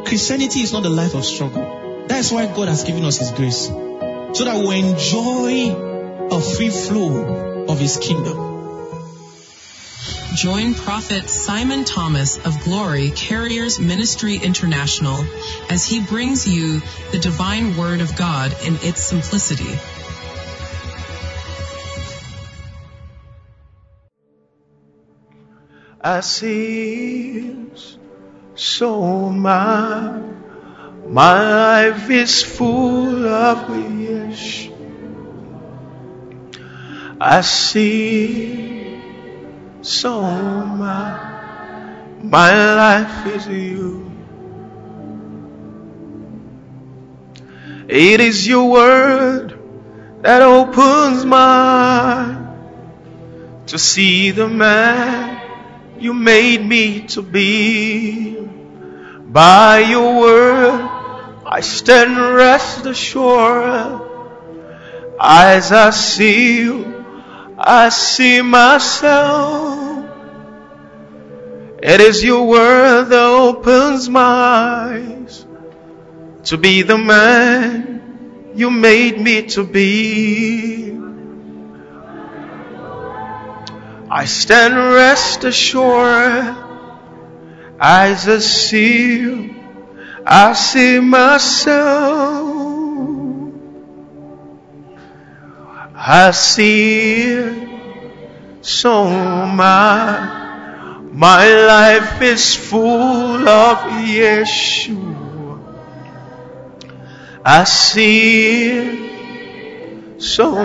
Christianity is not a life of struggle. That's why God has given us His grace, so that we enjoy a free flow of His kingdom. Join Prophet Simon Thomas of Glory Carriers Ministry International as he brings you the divine word of God in its simplicity. I see so my life is full of wish. I see so my life is you. It is your word that opens my eyes to see the man you made me to be. By your word I stand rest assured. As I see you, I see myself. It is your word that opens my eyes to be the man you made me to be. I stand rest assured. As I see you, I see myself. I see so my life is full of Yeshua. I see so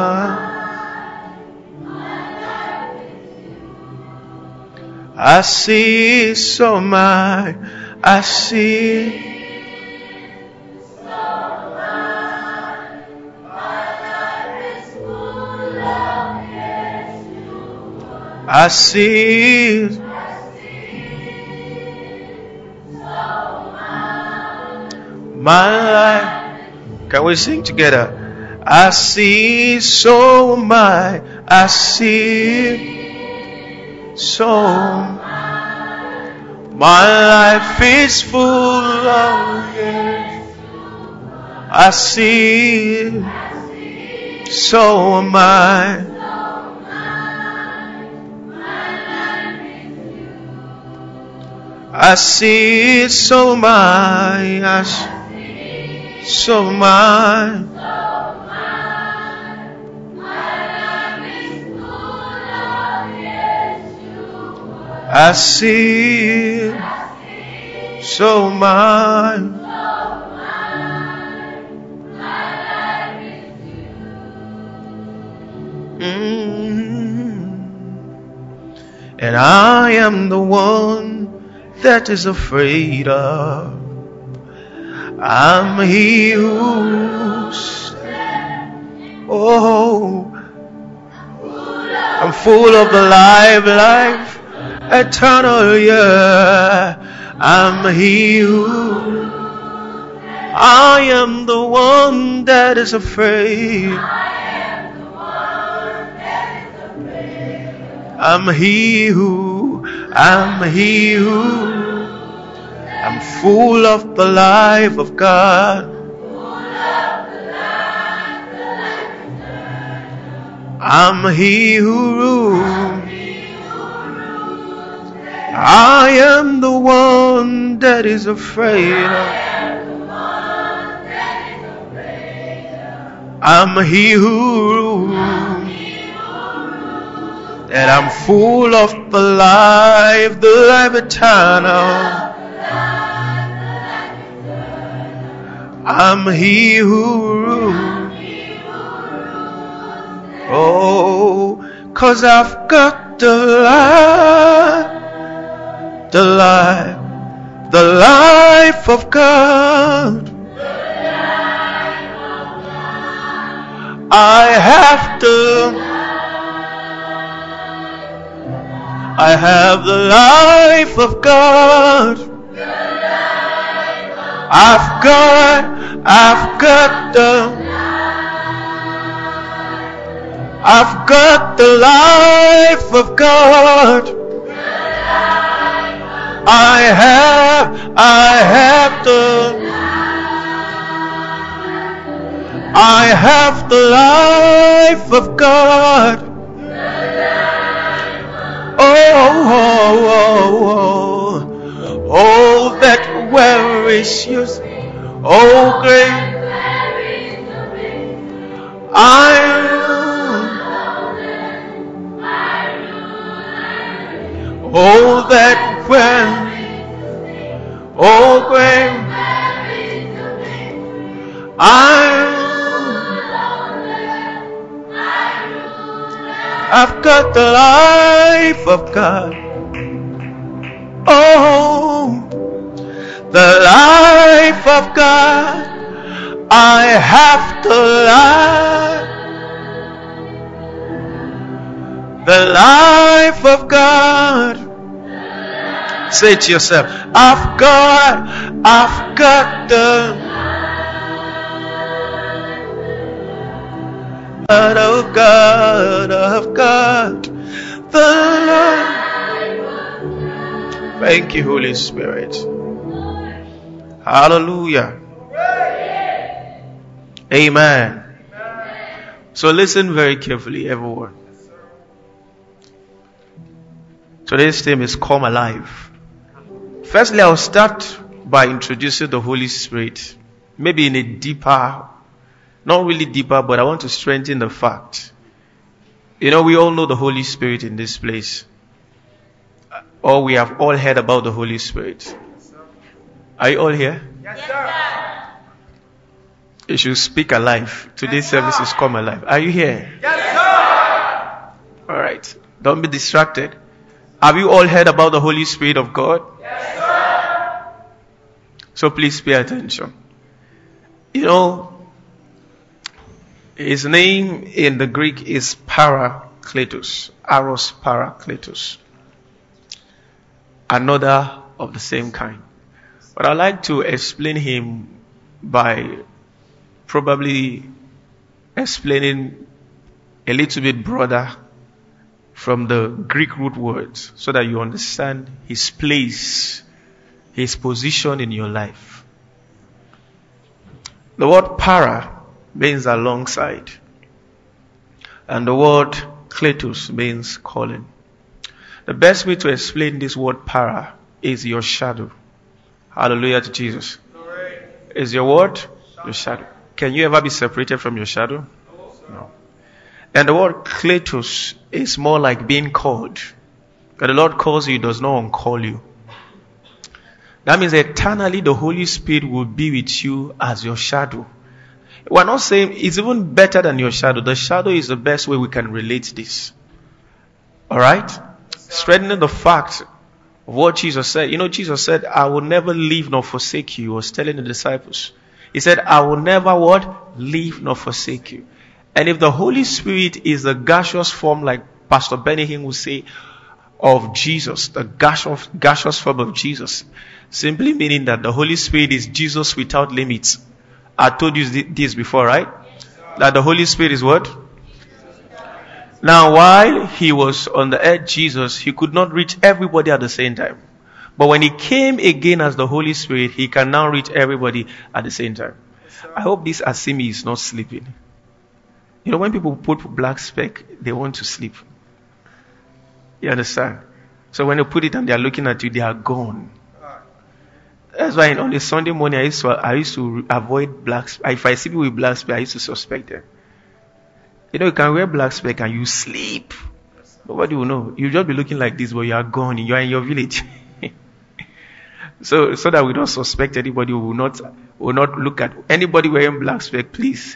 I see so I see I see my life. Can we sing together? I see so I see so my life is full of yes. I see so I see so I see so and I am the one that is afraid of. I'm he who's I'm full of the life eternal, yeah. I'm he who I am the one that is afraid. I'm he who I'm full of the life of God. I'm he who rules. I am the one that is afraid. I'm he who rules. And I'm full of the life eternal. I'm he who rules. Oh, 'cause I've got the life of God. I have the life of God. I've got the life of God. I have have the life of God. Oh, that where is yours? Oh, great. Oh, that when, oh, great, I've got the life of God. Oh, the life of God. I have the life of God. Say it to yourself. I've got the blood of God. I've got the life. Thank you, Holy Spirit. Hallelujah. Amen. So listen very carefully, everyone. Today's theme is Come Alive. Firstly, I'll start by introducing the Holy Spirit. Maybe in a deeper, not really deeper, but I want to strengthen the fact. We all know the Holy Spirit in this place. Or we have all heard about the Holy Spirit. Are you all here? Yes, sir. You should speak alive. Today's service is Come Alive. Are you here? Yes, sir. Alright. Don't be distracted. Have you all heard about the Holy Spirit of God? Yes, sir. So please pay attention. His name in the Greek is Parakletos. Aros Parakletos. Another of the same kind. But I'd like to explain him by probably explaining a little bit broader from the Greek root words so that you understand his place, his position in your life. The word para means alongside, and the word kletos means calling. The best way to explain this word para is your shadow. Hallelujah to Jesus. Is your word your shadow? Can you ever be separated from your shadow? No. And the word kletos is more like being called. When the Lord calls you, He does not uncall you. That means eternally the Holy Spirit will be with you as your shadow. We're not saying it's even better than your shadow. The shadow is the best way we can relate this. Alright? Strengthening the fact of what Jesus said. Jesus said, I will never leave nor forsake you. He was telling the disciples. He said, I will never what? Leave nor forsake you. And if the Holy Spirit is the gaseous form, like Pastor Benny Hinn would say, of Jesus, the gaseous form of Jesus, simply meaning that the Holy Spirit is Jesus without limits. I told you this before, right? That the Holy Spirit is what? Now, while he was on the earth, Jesus, he could not reach everybody at the same time. But when he came again as the Holy Spirit, he can now reach everybody at the same time. I hope this Asimi is not sleeping. When people put black speck, they want to sleep. You understand? So when you put it and they are looking at you, they are gone. That's why on a Sunday morning, I used to avoid black speck. If I see people with black speck, I used to suspect them. You can wear black speck and you sleep. Nobody will know. You'll just be looking like this, but you are gone. You are in your village. So that we don't suspect anybody, will not look at anybody wearing black speck, please.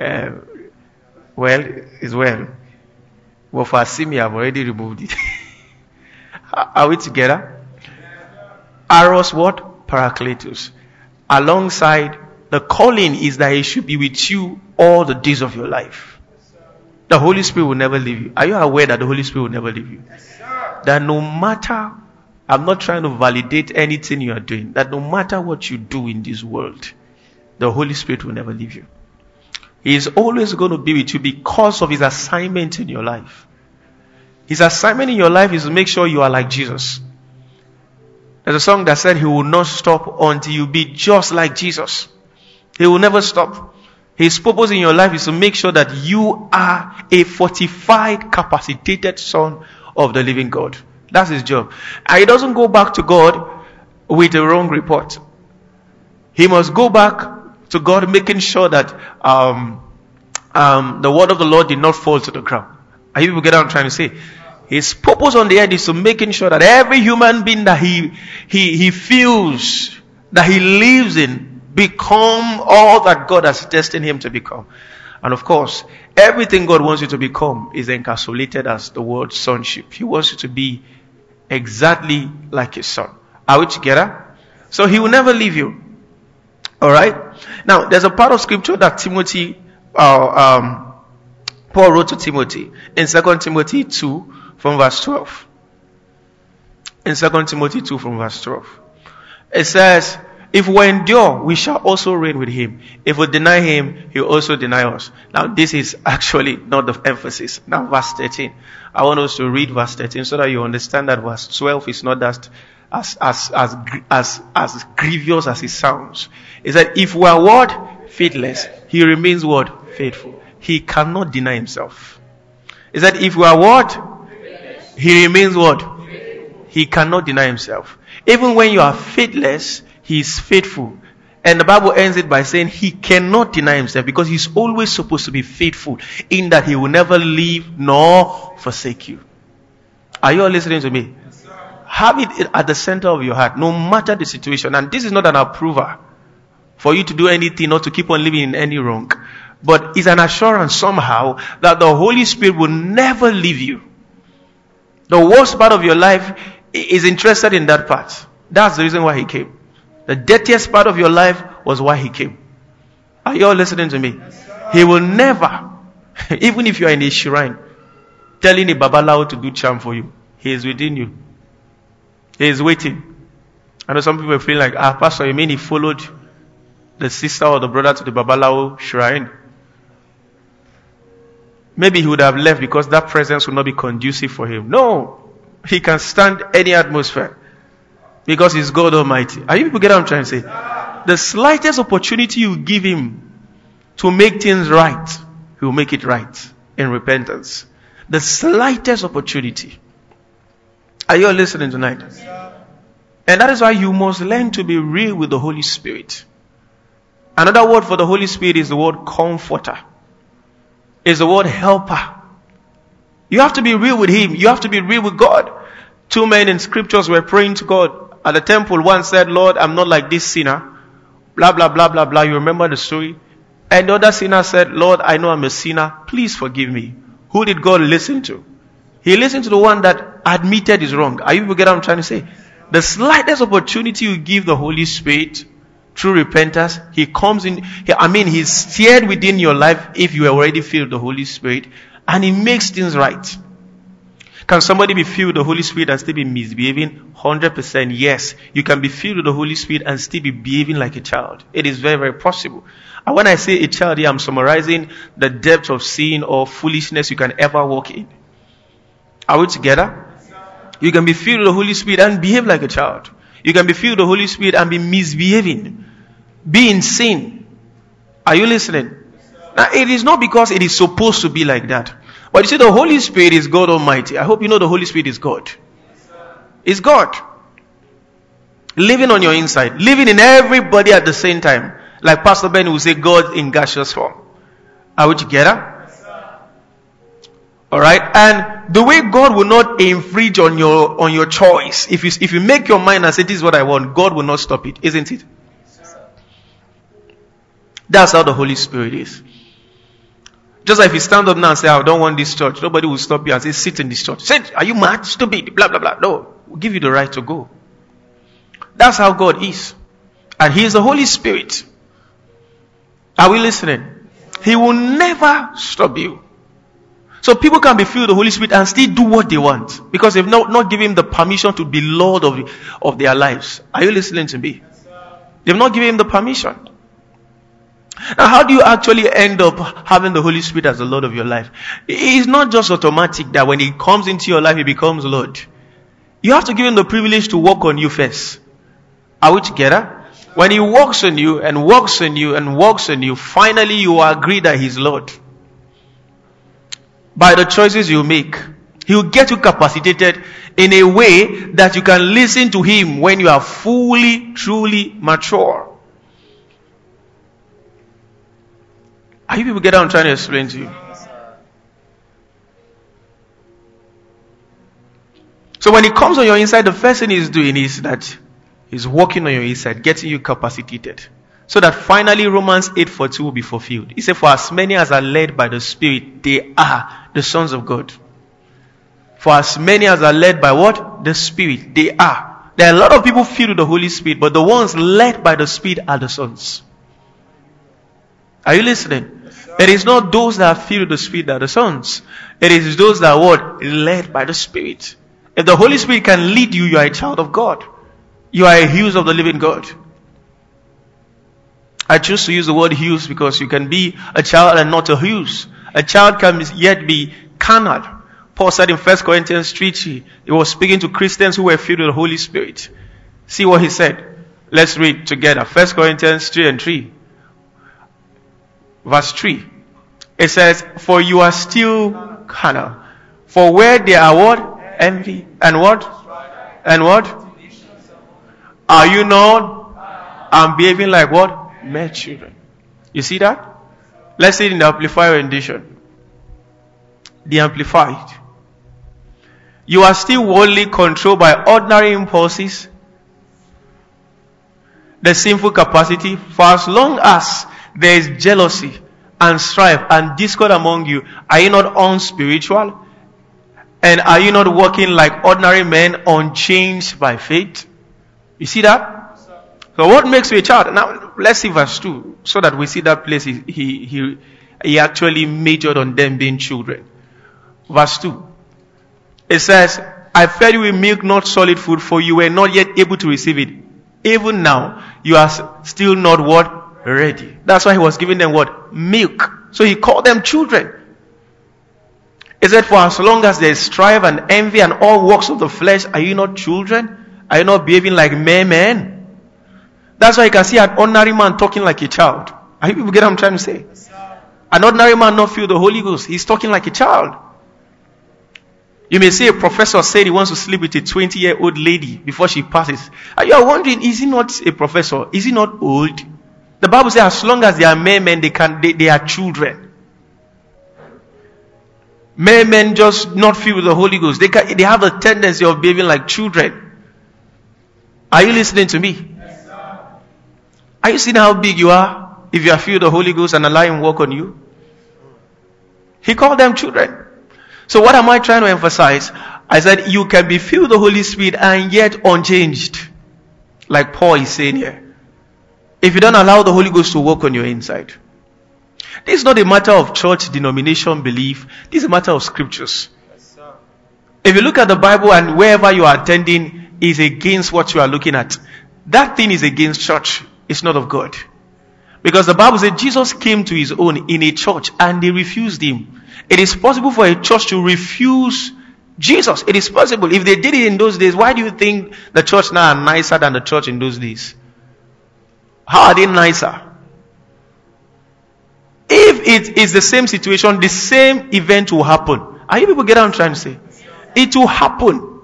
Well, it's well. But for Asimi, I've already removed it. Are we together? Aros what? Parakletos. Alongside, the calling is that He should be with you all the days of your life. The Holy Spirit will never leave you. Are you aware that the Holy Spirit will never leave you? That no matter, I'm not trying to validate anything you are doing, that no matter what you do in this world, the Holy Spirit will never leave you. He is always going to be with you because of His assignment in your life. His assignment in your life is to make sure you are like Jesus. There's a song that said he will not stop until you be just like Jesus. He will never stop. His purpose in your life is to make sure that you are a fortified, capacitated son of the living God. That's his job. And he doesn't go back to God with a wrong report. He must go back to God making sure that the word of the Lord did not fall to the ground. Are you people get what I'm trying to say? His purpose on the earth is to making sure that every human being that he feels, that he lives in, become all that God has destined him to become. And of course, everything God wants you to become is encapsulated as the word sonship. He wants you to be exactly like his son. Are we together? So he will never leave you. Alright? Now, there's a part of scripture that Paul wrote to Timothy in 2 Timothy 2 from verse 12. In 2 Timothy 2 from verse 12. It says, if we endure, we shall also reign with him. If we deny him, he will also deny us. Now, this is actually not the emphasis. Now, verse 13. I want us to read verse 13 so that you understand that verse 12 is not that as grievous as it sounds. It said, if we are what? Faithless. He remains what? Faithful. He cannot deny himself. It said, if we are what? He remains what? He cannot deny himself. Even when you are faithless, he is faithful. And the Bible ends it by saying he cannot deny himself because he's always supposed to be faithful in that he will never leave nor forsake you. Are you all listening to me? Have it at the center of your heart, no matter the situation. And this is not an approval for you to do anything or to keep on living in any wrong. But it's an assurance somehow that the Holy Spirit will never leave you. The worst part of your life is interested in that part. That's the reason why he came. The dirtiest part of your life was why he came. Are you all listening to me? He will never, even if you are in a shrine, telling a babalawo to do charm for you, he is within you. He is waiting. I know some people feel like, Pastor, you mean he followed the sister or the brother to the babalawo shrine? Maybe he would have left because that presence would not be conducive for him. No, he can stand any atmosphere because he's God Almighty. Are you people get what I'm trying to say? The slightest opportunity you give him to make things right, he will make it right in repentance. The slightest opportunity. Are you all listening tonight? And that is why you must learn to be real with the Holy Spirit. Another word for the Holy Spirit is the word comforter. Is the word helper. You have to be real with him. You have to be real with God. Two men in scriptures were praying to God at the temple. One said, Lord, I'm not like this sinner. Blah, blah, blah, blah, blah. You remember the story? And the other sinner said, Lord, I know I'm a sinner. Please forgive me. Who did God listen to? He listened to the one that admitted his wrong. Are you get what I'm trying to say? The slightest opportunity you give the Holy Spirit through repentance, he comes in. He's steered within your life if you are already filled with the Holy Spirit, and he makes things right. Can somebody be filled with the Holy Spirit and still be misbehaving? 100% yes. You can be filled with the Holy Spirit and still be behaving like a child. It is very, very possible. And when I say a child here, I'm summarizing the depth of sin or foolishness you can ever walk in. Are we together? You can be filled with the Holy Spirit and behave like a child. You can be filled with the Holy Spirit and be misbehaving. Be in sin. Are you listening? Now, it is not because it is supposed to be like that. But you see, the Holy Spirit is God Almighty. I hope you know the Holy Spirit is God. It's God. Living on your inside. Living in everybody at the same time. Like Pastor Ben will say, God in gaseous form. Are we together? Alright? And the way God will not infringe on your choice. If you make your mind and say, this is what I want, God will not stop it. Isn't it? That's how the Holy Spirit is. Just like if you stand up now and say, I don't want this church, nobody will stop you and say, sit in this church. Say, are you mad? Stupid? Blah, blah, blah. No. We'll give you the right to go. That's how God is. And He is the Holy Spirit. Are we listening? He will never stop you. So people can be filled with the Holy Spirit and still do what they want. Because they've not given Him the permission to be Lord of their lives. Are you listening to me? They've not given Him the permission. Now, how do you actually end up having the Holy Spirit as the Lord of your life? It's not just automatic that when He comes into your life, He becomes Lord. You have to give him the privilege to work on you first. Are we together? When he works on you and works on you and works on you, finally you agree that he's Lord. By the choices you make, he'll get you capacitated in a way that you can listen to him when you are fully, truly mature. Are you people get what I'm trying to explain to you? So when he comes on your inside, the first thing he's doing is that he's working on your inside, getting you capacitated. So that finally Romans 8:42 will be fulfilled. He said, for as many as are led by the Spirit, they are the sons of God. For as many as are led by what? The Spirit, they are. There are a lot of people filled with the Holy Spirit, but the ones led by the Spirit are the sons. Are you listening? It is not those that are filled with the Spirit that are the sons. It is those that are what? Led by the Spirit. If the Holy Spirit can lead you, you are a child of God. You are a hughes of the living God. I choose to use the word hughes because you can be a child and not a hughes. A child can yet be carnal. Paul said in 1 Corinthians 3:3, he was speaking to Christians who were filled with the Holy Spirit. See what he said. Let's read together. 1 Corinthians 3:3. Verse 3. It says, for you are still carnal. For where there are what? Envy. And what? And what? Are you not? I'm behaving like what? Mere children. You see that? Let's see it in the Amplified rendition. The Amplified. You are still worldly controlled by ordinary impulses, the sinful capacity. For as long as there is jealousy and strife and discord among you, are you not unspiritual? And are you not walking like ordinary men, unchanged by faith? You see that? So what makes you a child? Now let's see verse 2, so that we see that place he actually majored on them being children. Verse 2. It says, I fed you with milk, not solid food, for you were not yet able to receive it. Even now, you are still not what? Ready. That's why he was giving them what? Milk. So he called them children. He said, for as long as there is strife and envy and all works of the flesh, are you not children? Are you not behaving like mere men? That's why you can see an ordinary man talking like a child. Are you people get what I'm trying to say? An ordinary man not feel the Holy Ghost. He's talking like a child. You may say a professor said he wants to sleep with a 20-year-old lady before she passes. And you are wondering, is he not a professor? Is he not old? The Bible says as long as they are mere men, they are children. Mere men just not filled with the Holy Ghost. They have a tendency of behaving like children. Are you listening to me? Yes, sir. Are you seeing how big you are if you are filled with the Holy Ghost and allow him work on you? He called them children. So what am I trying to emphasize? I said you can be filled with the Holy Spirit and yet unchanged. Like Paul is saying here. If you don't allow the Holy Ghost to work on your inside. This is not a matter of church denomination belief. This is a matter of scriptures. Yes, sir. If you look at the Bible and wherever you are attending is against what you are looking at, that thing is against church. It's not of God. Because the Bible says Jesus came to his own in a church and they refused him. It is possible for a church to refuse Jesus. It is possible. If they did it in those days, why do you think the church now are nicer than the church in those days? How are they nicer? If it is the same situation, the same event will happen. Are you people get what I'm trying to say? It will happen.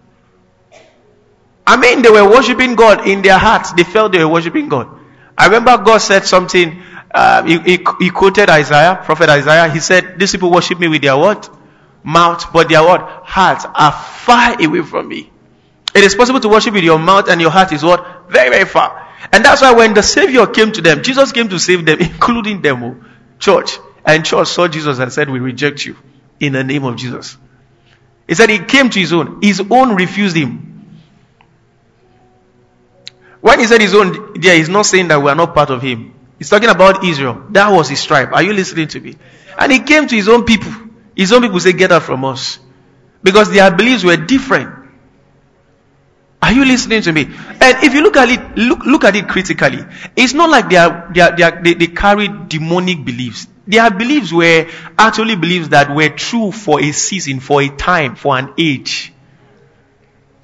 I mean, they were worshiping God in their hearts. They felt they were worshiping God. I remember God said something. He quoted Isaiah, prophet Isaiah. He said, these people worship me with their what? Mouth, but their what? Hearts are far away from me. It is possible to worship with your mouth and your heart is what? Very, very far. And that's why when the Savior came to them, Jesus came to save them, including them, church. And church saw Jesus and said, we reject you in the name of Jesus. He said he came to his own refused him. When he said his own, there he's not saying that we are not part of him. He's talking about Israel. That was his tribe. Are you listening to me? And he came to his own people. His own people said, get out from us. Because their beliefs were different. Are you listening to me? And if you look at it, look at it critically. It's not like they carry demonic beliefs. Their beliefs were actually beliefs that were true for a season, for a time, for an age.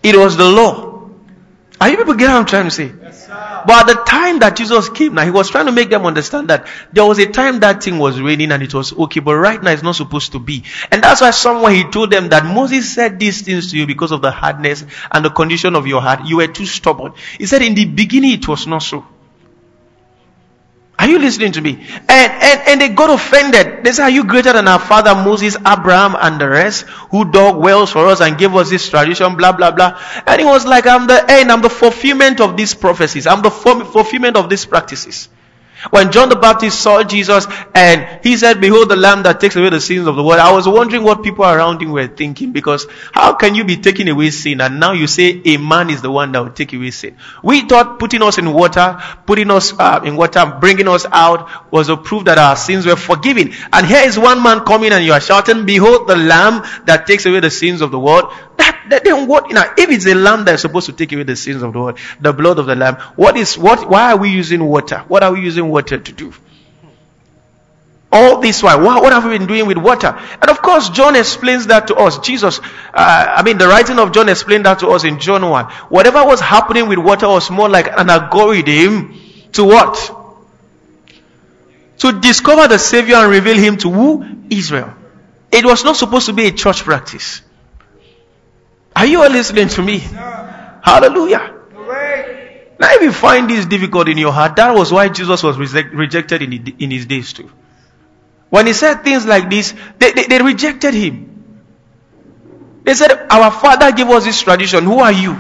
It was the law. Are you people getting what I'm trying to say? Yes, sir. But at the time that Jesus came, now he was trying to make them understand that there was a time that thing was raining and it was okay, but right now it's not supposed to be. And that's why somewhere he told them that Moses said these things to you because of the hardness and the condition of your heart. You were too stubborn. He said in the beginning it was not so. Are you listening to me? And they got offended. They said, are you greater than our father Moses, Abraham, and the rest, who dug wells for us and gave us this tradition, blah, blah, blah. And he was like, I'm the end, I'm the fulfillment of these prophecies. I'm the fulfillment of these practices. When John the Baptist saw Jesus and he said, behold the Lamb that takes away the sins of the world, I was wondering what people around him were thinking, because how can you be taking away sin and now you say a man is the one that will take away sin? We thought putting us in water, bringing us out was a proof that our sins were forgiven. And here is one man coming and you are shouting, behold the Lamb that takes away the sins of the world. Then what? If it's a lamb that is supposed to take away the sins of the world, the blood of the lamb, why are we using water? What are we using water to do? All this while, what have we been doing with water? And of course, John explains that to us. The writing of John explained that to us in John 1. Whatever was happening with water was more like an algorithm to what? To discover the Savior and reveal him to who? Israel. It was not supposed to be a church practice. Are you all listening to me? Hallelujah. Now if you find this difficult in your heart, that was why Jesus was rejected in his days too. When he said things like this, they rejected him. They said, our father gave us this tradition. Who are you?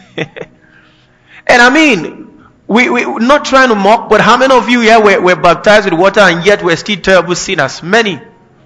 And we're not trying to mock, but how many of you here were baptized with water and yet were still terrible sinners? Many.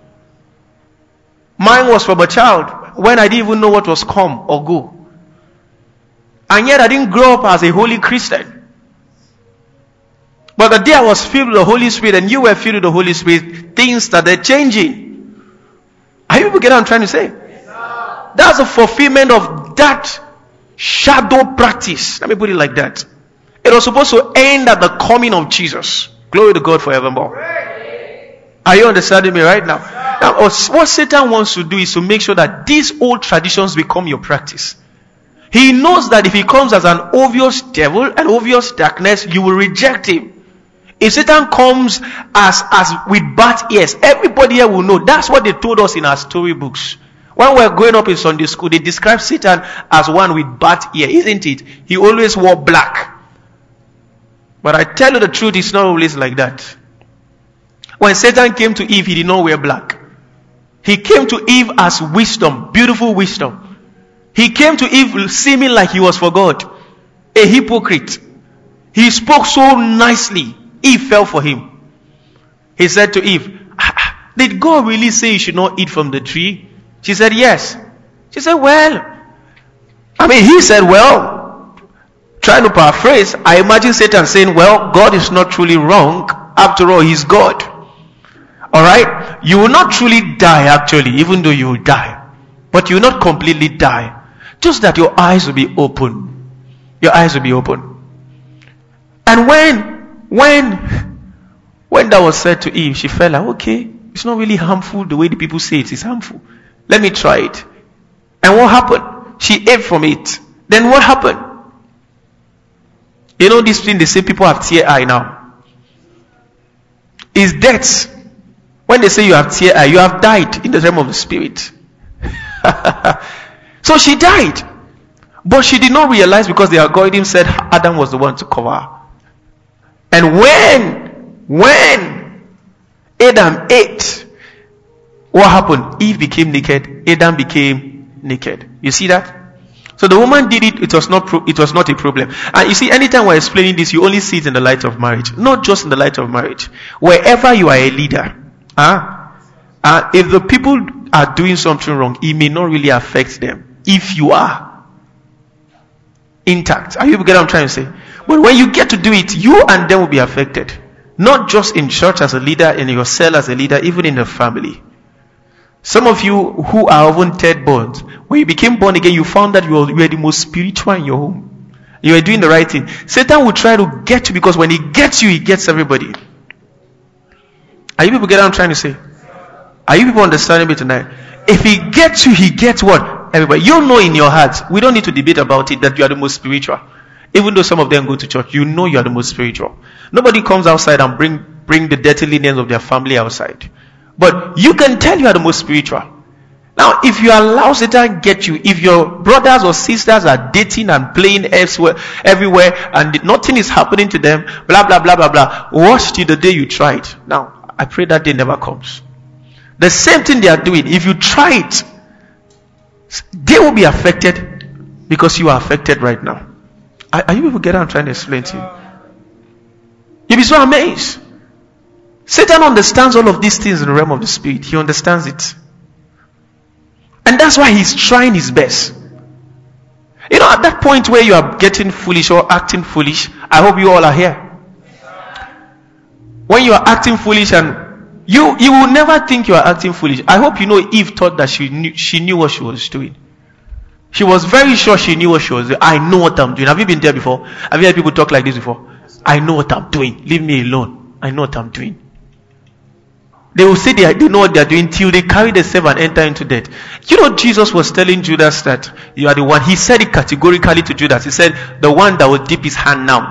Mine was from a child when I didn't even know what was come or go. And yet I didn't grow up as a holy Christian. But the day I was filled with the Holy Spirit and you were filled with the Holy Spirit, things started changing. Are you people getting what I'm trying to say? Yes, that's a fulfillment of that shadow practice. Let me put it like that. It was supposed to end at the coming of Jesus. Glory to God forevermore. Are you understanding me right now? Now, what Satan wants to do is to make sure that these old traditions become your practice. He knows that if he comes as an obvious devil, an obvious darkness, you will reject him. If Satan comes as with bat ears, everybody here will know. That's what they told us in our storybooks. When we were growing up in Sunday school, they described Satan as one with bat ear, isn't it? He always wore black. But I tell you the truth, it's not always like that. When Satan came to Eve, he did not wear black. He came to Eve as wisdom, beautiful wisdom. He came to Eve seeming like he was for God, a hypocrite. He spoke so nicely. Eve fell for him. He said to Eve, did God really say you should not eat from the tree? She said, yes. She said, he said, trying to paraphrase, I imagine Satan saying, God is not truly wrong. After all, he's God. Alright? You will not truly die actually, even though you will die. But you will not completely die. Just that your eyes will be open. Your eyes will be open. And when that was said to Eve, she felt like, okay, it's not really harmful the way the people say it is harmful. Let me try it. And what happened? She ate from it. Then what happened? You know this thing they say people have tear eye now. Is death. When they say you have tear eye, you have died in the realm of the spirit. So she died. But she did not realize, because the algorithm said Adam was the one to cover her. And when Adam ate, what happened? Eve became naked. Adam became naked. You see that? So the woman did it. It was not a problem. And you see, anytime we're explaining this, you only see it in the light of marriage. Not just in the light of marriage. Wherever you are a leader, if the people are doing something wrong, it may not really affect them. If you are intact. Are you getting what I'm trying to say? But when you get to do it, you and them will be affected. Not just in church as a leader, in your cell as a leader, even in the family. Some of you who are even third born, when you became born again, you found that you were the most spiritual in your home. You were doing the right thing. Satan will try to get you, because when he gets you, he gets everybody. Are you people getting what I'm trying to say? Are you people understanding me tonight? If he gets you, he gets what? everybody. You know in your heart, we don't need to debate about it, that you are the most spiritual. Even though some of them go to church, you know you are the most spiritual. Nobody comes outside and bring the dirty linens of their family outside. But you can tell you are the most spiritual. Now, if you allow Satan get you, if your brothers or sisters are dating and playing everywhere and nothing is happening to them, blah, blah, blah, blah, blah, watch till the day you try it. Now, I pray that day never comes. The same thing they are doing, if you try it, they will be affected because you are affected right now. Are you people getting what I'm trying to explain to you? You'll be so amazed. Satan understands all of these things in the realm of the spirit. He understands it. And that's why he's trying his best. You know, at that point where you are getting foolish or acting foolish, I hope you all are here. When you are acting foolish and you will never think you are acting foolish. I hope you know Eve thought that she knew what she was doing. She was very sure she knew what she was doing. I know what I'm doing. Have you been there before? Have you heard people talk like this before? I know what I'm doing. Leave me alone. I know what I'm doing. They will say they know what they are doing till they carry themselves and enter into death. You know, Jesus was telling Judas that you are the one. He said it categorically to Judas. He said, the one that will dip his hand now.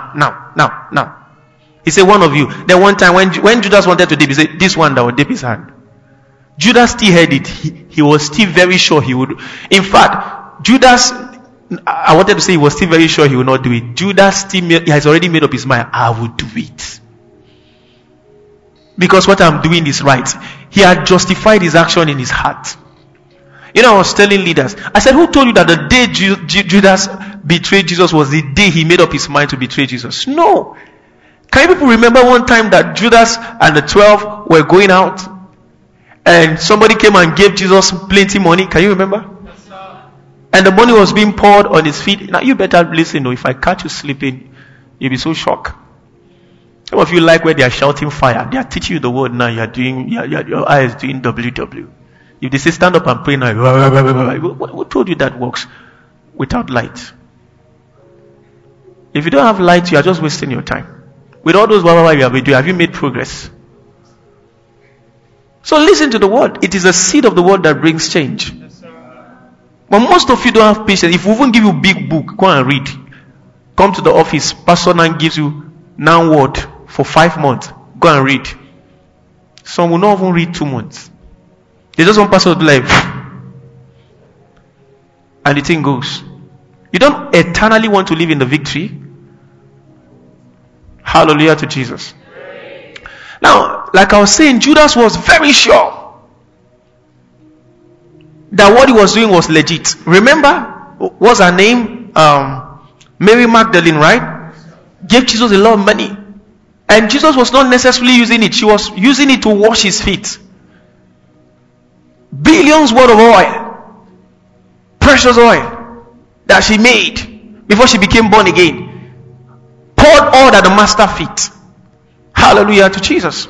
He said, one of you. Then one time when Judas wanted to dip, he said, this one that will dip his hand. Judas still heard it. He was still very sure he would. In fact, Judas, I wanted to say he was still very sure he would not do it. Judas he has already made up his mind. I will do it. Because what I'm doing is right. He had justified his action in his heart. You know, I was telling leaders, I said, who told you that the day Judas betrayed Jesus was the day he made up his mind to betray Jesus? No. Can you people remember one time that Judas and the 12 were going out and somebody came and gave Jesus plenty money? Can you remember? Yes, sir. And the money was being poured on his feet. Now you better listen, though. If I catch you sleeping, you'll be so shocked. Some of you like where they are shouting fire. They are teaching you the word now. You are doing, your eyes doing WW. If they say stand up and pray now, who told you that works without light? If you don't have light, you are just wasting your time. With all those you have been doing, have you made progress? So listen to the word. It is the seed of the word that brings change. Yes, but most of you don't have patience. If we even give you a big book, go and read. Come to the office, Pastor Nan gives you noun word for 5 months. Go and read. Some will not even read 2 months. They just want pastor to be like, and the thing goes. You don't eternally want to live in the victory. Hallelujah to Jesus. Now, like I was saying, Judas was very sure that what he was doing was legit. Remember, what's her name? Mary Magdalene, right? Gave Jesus a lot of money. And Jesus was not necessarily using it. She was using it to wash his feet. Billions worth of oil. Precious oil. That she made before she became born again. Poured all at the master's feet. Hallelujah to Jesus.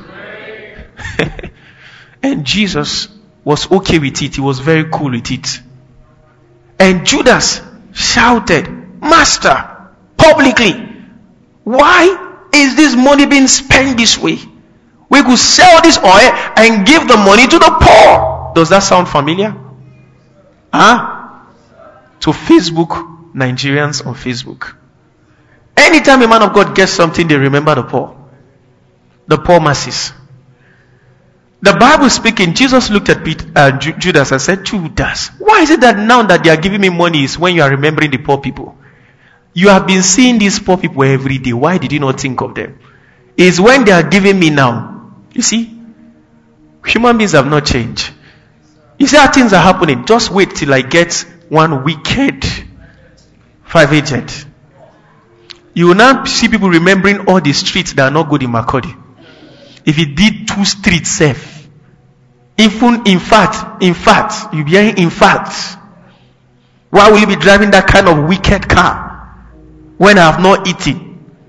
And Jesus was okay with it. He was very cool with it. And Judas shouted, Master, publicly, why is this money being spent this way? We could sell this oil and give the money to the poor. Does that sound familiar? To Facebook, Nigerians on Facebook. Anytime a man of God gets something, they remember the poor. The poor masses. The Bible speaking, Jesus looked at Judas and said, Judas, why is it that now that they are giving me money is when you are remembering the poor people? You have been seeing these poor people every day. Why did you not think of them? It's when they are giving me now. You see? Human beings have not changed. You see how things are happening? Just wait till I get one wicked 5 agent. You will now see people remembering all the streets that are not good in Makurdi. If he did 2 streets safe. Even in fact, you'll be hearing in fact. Why will you be driving that kind of wicked car when I have not eaten?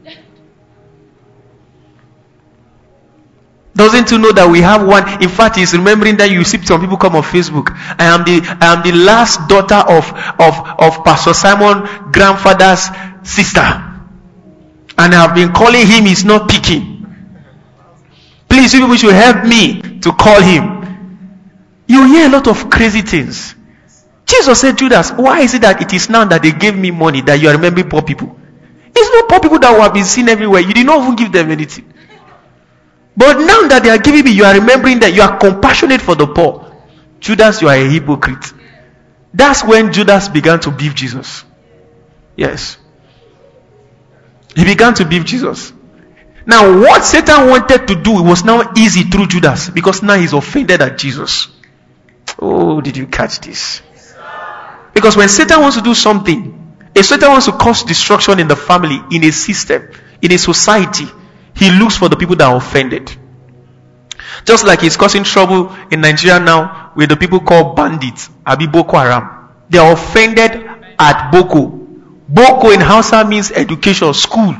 Doesn't you know that we have one? In fact, he's remembering that you see some people come on Facebook. I am the last daughter of Pastor Simon grandfather's sister, and I have been calling him. He's not picking. Please, you people should help me to call him. You hear a lot of crazy things. Jesus said, Judas, why is it that it is now that they gave me money that you are remembering poor people? It's not poor people that have been seen everywhere. You did not even give them anything. But now that they are giving me, you are remembering that you are compassionate for the poor. Judas, you are a hypocrite. That's when Judas began to beef Jesus. Yes. He began to beef Jesus. Now, what Satan wanted to do was now easy through Judas, because now he's offended at Jesus. Oh, did you catch this? Because when Satan wants to do something, if Satan wants to cause destruction in the family, in a system, in a society, he looks for the people that are offended. Just like he's causing trouble in Nigeria now with the people called bandits, Abi Boko Haram. They are offended at Boko. Boko in Hausa means education, school.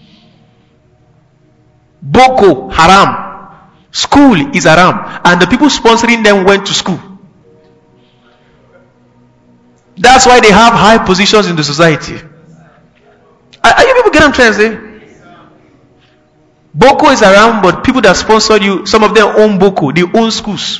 Boko Haram. School is haram. And the people sponsoring them went to school. That's why they have high positions in the society. Are you people getting what I'm trying to say? Boko is around, but people that sponsor you, some of them own Boko, they own schools.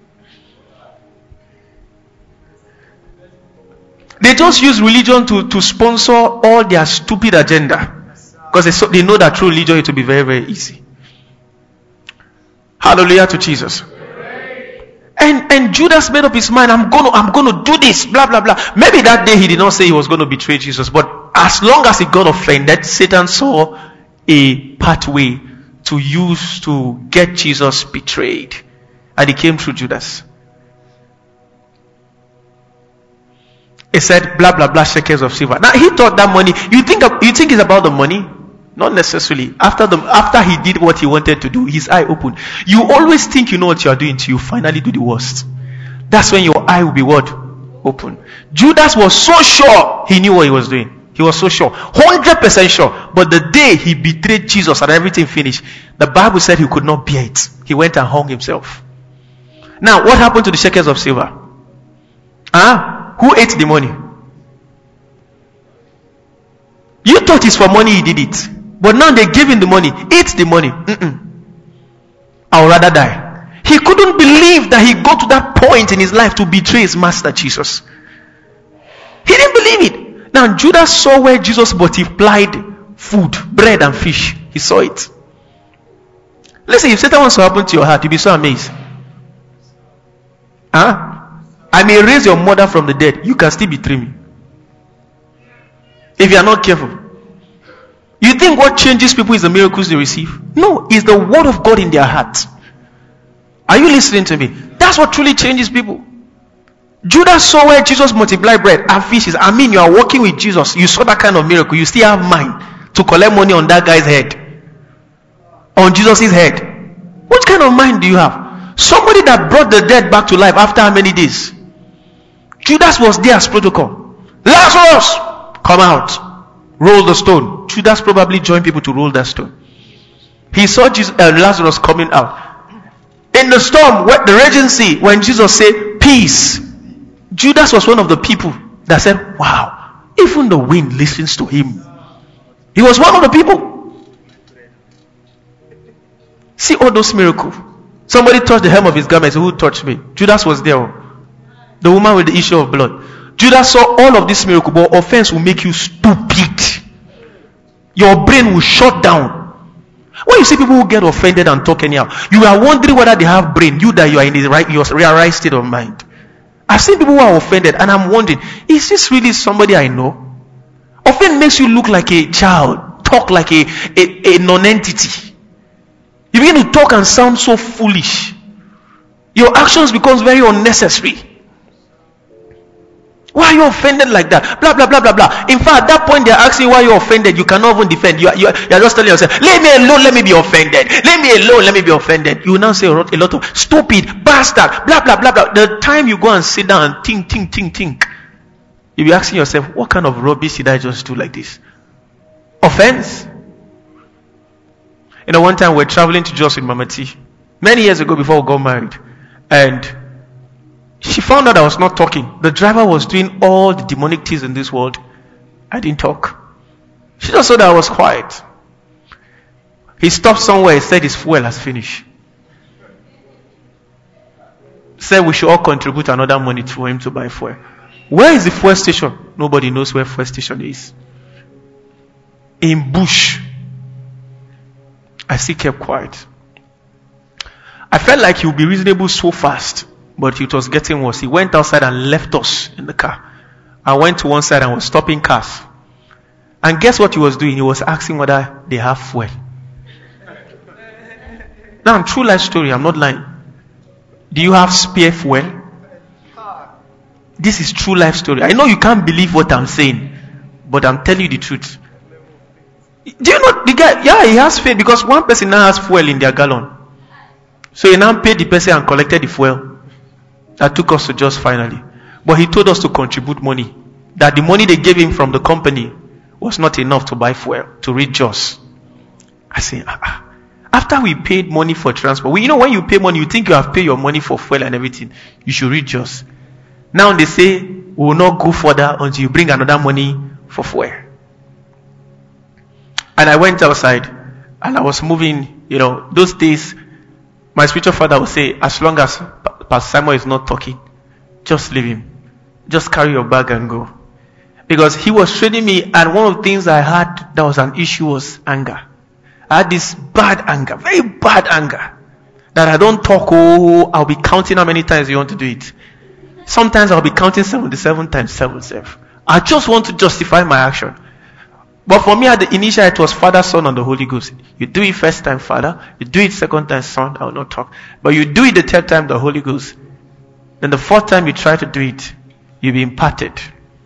They just use religion to sponsor all their stupid agenda. Because they know that through religion it will be very, very easy. Hallelujah to Jesus. And Judas made up his mind, I'm gonna do this, blah blah blah. Maybe that day he did not say he was going to betray Jesus, but as long as he got offended, Satan saw a pathway to use to get Jesus betrayed, and he came through Judas. He said blah blah blah shekels of silver. Now he thought that money. You think it's about the money? Not necessarily. After he did what he wanted to do, his eye opened. You always think you know what you are doing till you finally do the worst. That's when your eye will be what? Open. Judas was so sure he knew what he was doing. He was so sure. 100% sure. But the day he betrayed Jesus and everything finished, the Bible said he could not bear it. He went and hung himself. Now, what happened to the shekels of silver? Who ate the money? You thought it's for money he did it. But now they gave him the money. Eat the money. I would rather die. He couldn't believe that he got to that point in his life to betray his master Jesus. He didn't believe it. Now Judas saw where Jesus multiplied food, bread and fish. He saw it. Listen, if Satan wants to happen to your heart, you'll be so amazed. I may raise your mother from the dead. You can still betray me. If you are not careful. You think what changes people is the miracles they receive? No, it's the word of God in their heart. Are you listening to me? That's what truly changes people. Judas saw where Jesus multiplied bread and fishes. I mean, you are walking with Jesus. You saw that kind of miracle. You still have mind to collect money on that guy's head. On Jesus' head. What kind of mind do you have? Somebody that brought the dead back to life after how many days? Judas was there as protocol. Lazarus, come out. Roll the stone. Judas probably joined people to roll that stone. He saw Lazarus coming out. In the storm, the raging sea, when Jesus said, peace, Judas was one of the people that said, wow, even the wind listens to him. He was one of the people. See all those miracles. Somebody touched the hem of his garment. Who touched me? Judas was there. The woman with the issue of blood. Judas saw all of this miracle, but offense will make you stupid. Your brain will shut down. When you see people who get offended and talk anyhow, you are wondering whether they have brain. You that you are in your right state of mind. I've seen people who are offended, and I'm wondering, is this really somebody I know? Offense makes you look like a child, talk like a non-entity. You begin to talk and sound so foolish. Your actions becomes very unnecessary. Why are you offended like that? Blah, blah, blah, blah, blah. In fact, at that point, they're asking why you're offended. You cannot even defend. You're just telling yourself, leave me alone, let me be offended. Leave me alone, let me be offended. You now say a lot of stupid, bastard, blah, blah, blah, blah. The time you go and sit down and think, you'll be asking yourself, what kind of rubbish did I just do like this? Offense? One time we're traveling to Jos with Mama T. Many years ago before we got married. And she found out I was not talking. The driver was doing all the demonic things in this world. I didn't talk. She just saw that I was quiet. He stopped somewhere. He said his fuel has finished. Said we should all contribute another money for him to buy fuel. Where is the fuel station? Nobody knows where fuel station is. In bush. I still kept quiet. I felt like he would be reasonable so fast, but it was getting worse. He went outside and left us in the car. I went to one side and was stopping cars. And guess what he was doing? He was asking whether they have fuel. Now, true life story, I'm not lying. Do you have spare fuel? This is true life story. I know you can't believe what I'm saying, but I'm telling you the truth. Do you know the guy? Yeah, he has faith because one person now has fuel in their gallon. So he now paid the person and collected the fuel. That took us to Jos finally. But he told us to contribute money. That the money they gave him from the company was not enough to buy fuel to reach Jos. I say, after we paid money for transport, you know when you pay money, you think you have paid your money for fuel and everything. You should reach Jos. Now they say, we will not go further until you bring another money for fuel. And I went outside and I was moving, those days, my spiritual father would say, as long as Pastor Simon is not talking, just leave him. Just carry your bag and go. Because he was training me, and one of the things I had that was an issue was anger. I had this bad anger, very bad anger, that I don't talk, I'll be counting how many times you want to do it. Sometimes I'll be counting 77 times 7. I just want to justify my action. But for me, at the initial, it was Father, Son, and the Holy Ghost. You do it first time, Father. You do it second time, Son. I will not talk. But you do it the third time, the Holy Ghost. Then the fourth time you try to do it, you'll be imparted.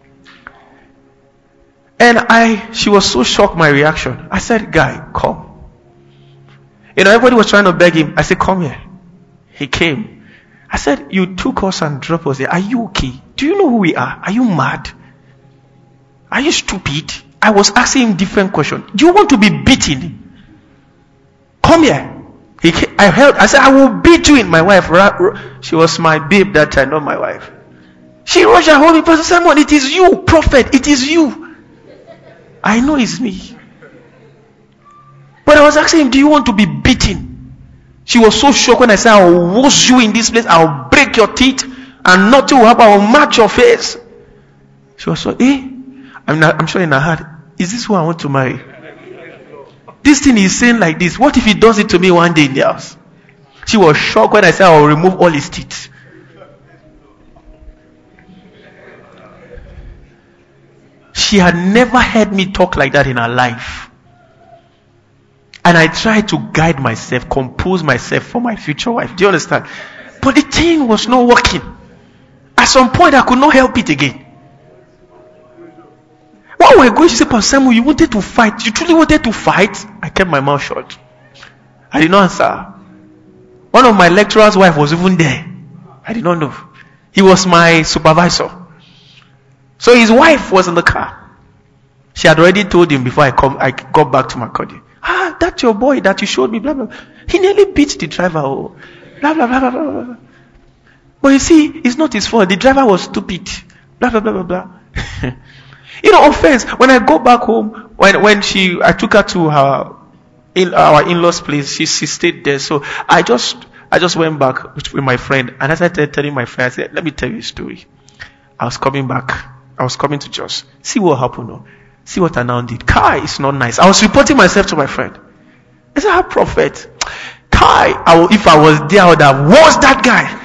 And she was so shocked my reaction. I said, guy, come. Everybody was trying to beg him. I said, come here. He came. I said, you took us and dropped us there. Are you okay? Do you know who we are? Are you mad? Are you stupid? I was asking him different questions. Do you want to be beaten? Come here. I said, I will beat you in. My wife, she was my babe that time, not my wife. She rushed and hold me. Pastor Simon, it is you, prophet. It is you. I know it's me. But I was asking him, do you want to be beaten? She was so shocked when I said, I will wash you in this place. I will break your teeth and nothing will happen. I will match your face. She was so, I'm sure in her heart, is this who I want to marry? This thing is saying like this. What if he does it to me one day in the house? She was shocked when I said I will remove all his teeth. She had never heard me talk like that in her life. And I tried to guide myself, compose myself for my future wife. Do you understand? But the thing was not working. At some point, I could not help it again. While we were going, she said, Pastor Samuel, you wanted to fight. You truly wanted to fight? I kept my mouth shut. I did not answer. One of my lecturer's wife was even there. I did not know. He was my supervisor. So his wife was in the car. She had already told him before I got back to Makurdi. That's your boy that you showed me, blah, blah. He nearly beat the driver. Blah, blah, blah, blah, blah, blah. But you see, it's not his fault. The driver was stupid. Blah, blah, blah, blah, blah. Offense. When I go back home, when I took her to our in-laws' place, she stayed there. So I just went back with my friend, and as I started telling my friend, I said, let me tell you a story. I was coming back. I was coming to Jos. See what happened now. See what I now did. Kai, it's not nice. I was reporting myself to my friend. I said, prophet. Kai, if I was there, I would have washed that guy.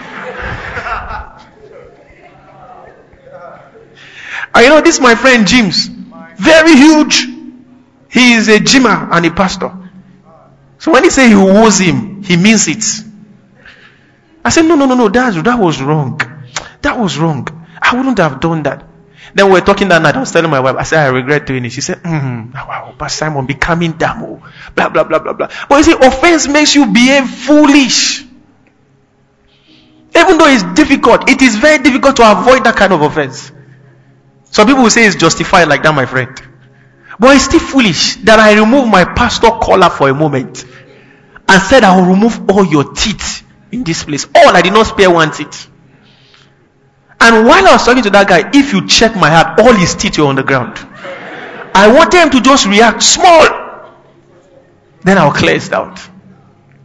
And this is my friend James. Very huge. He is a gymmer and a pastor. So when he say he woes him, he means it. I said, no, that was wrong. That was wrong. I wouldn't have done that. Then we were talking that night. I was telling my wife, I said, I regret doing it. She said, wow, Pastor Simon, be calming down. Blah, blah, blah, blah, blah. But you see, offense makes you behave foolish. Even though it's difficult, it is very difficult to avoid that kind of offense. Some people will say it's justified like that, my friend. But it's still foolish that I remove my pastor collar for a moment and said I will remove all your teeth in this place. All, I did not spare one teeth. And while I was talking to that guy, if you check my heart, all his teeth were on the ground. I wanted him to just react small. Then I'll clear it out.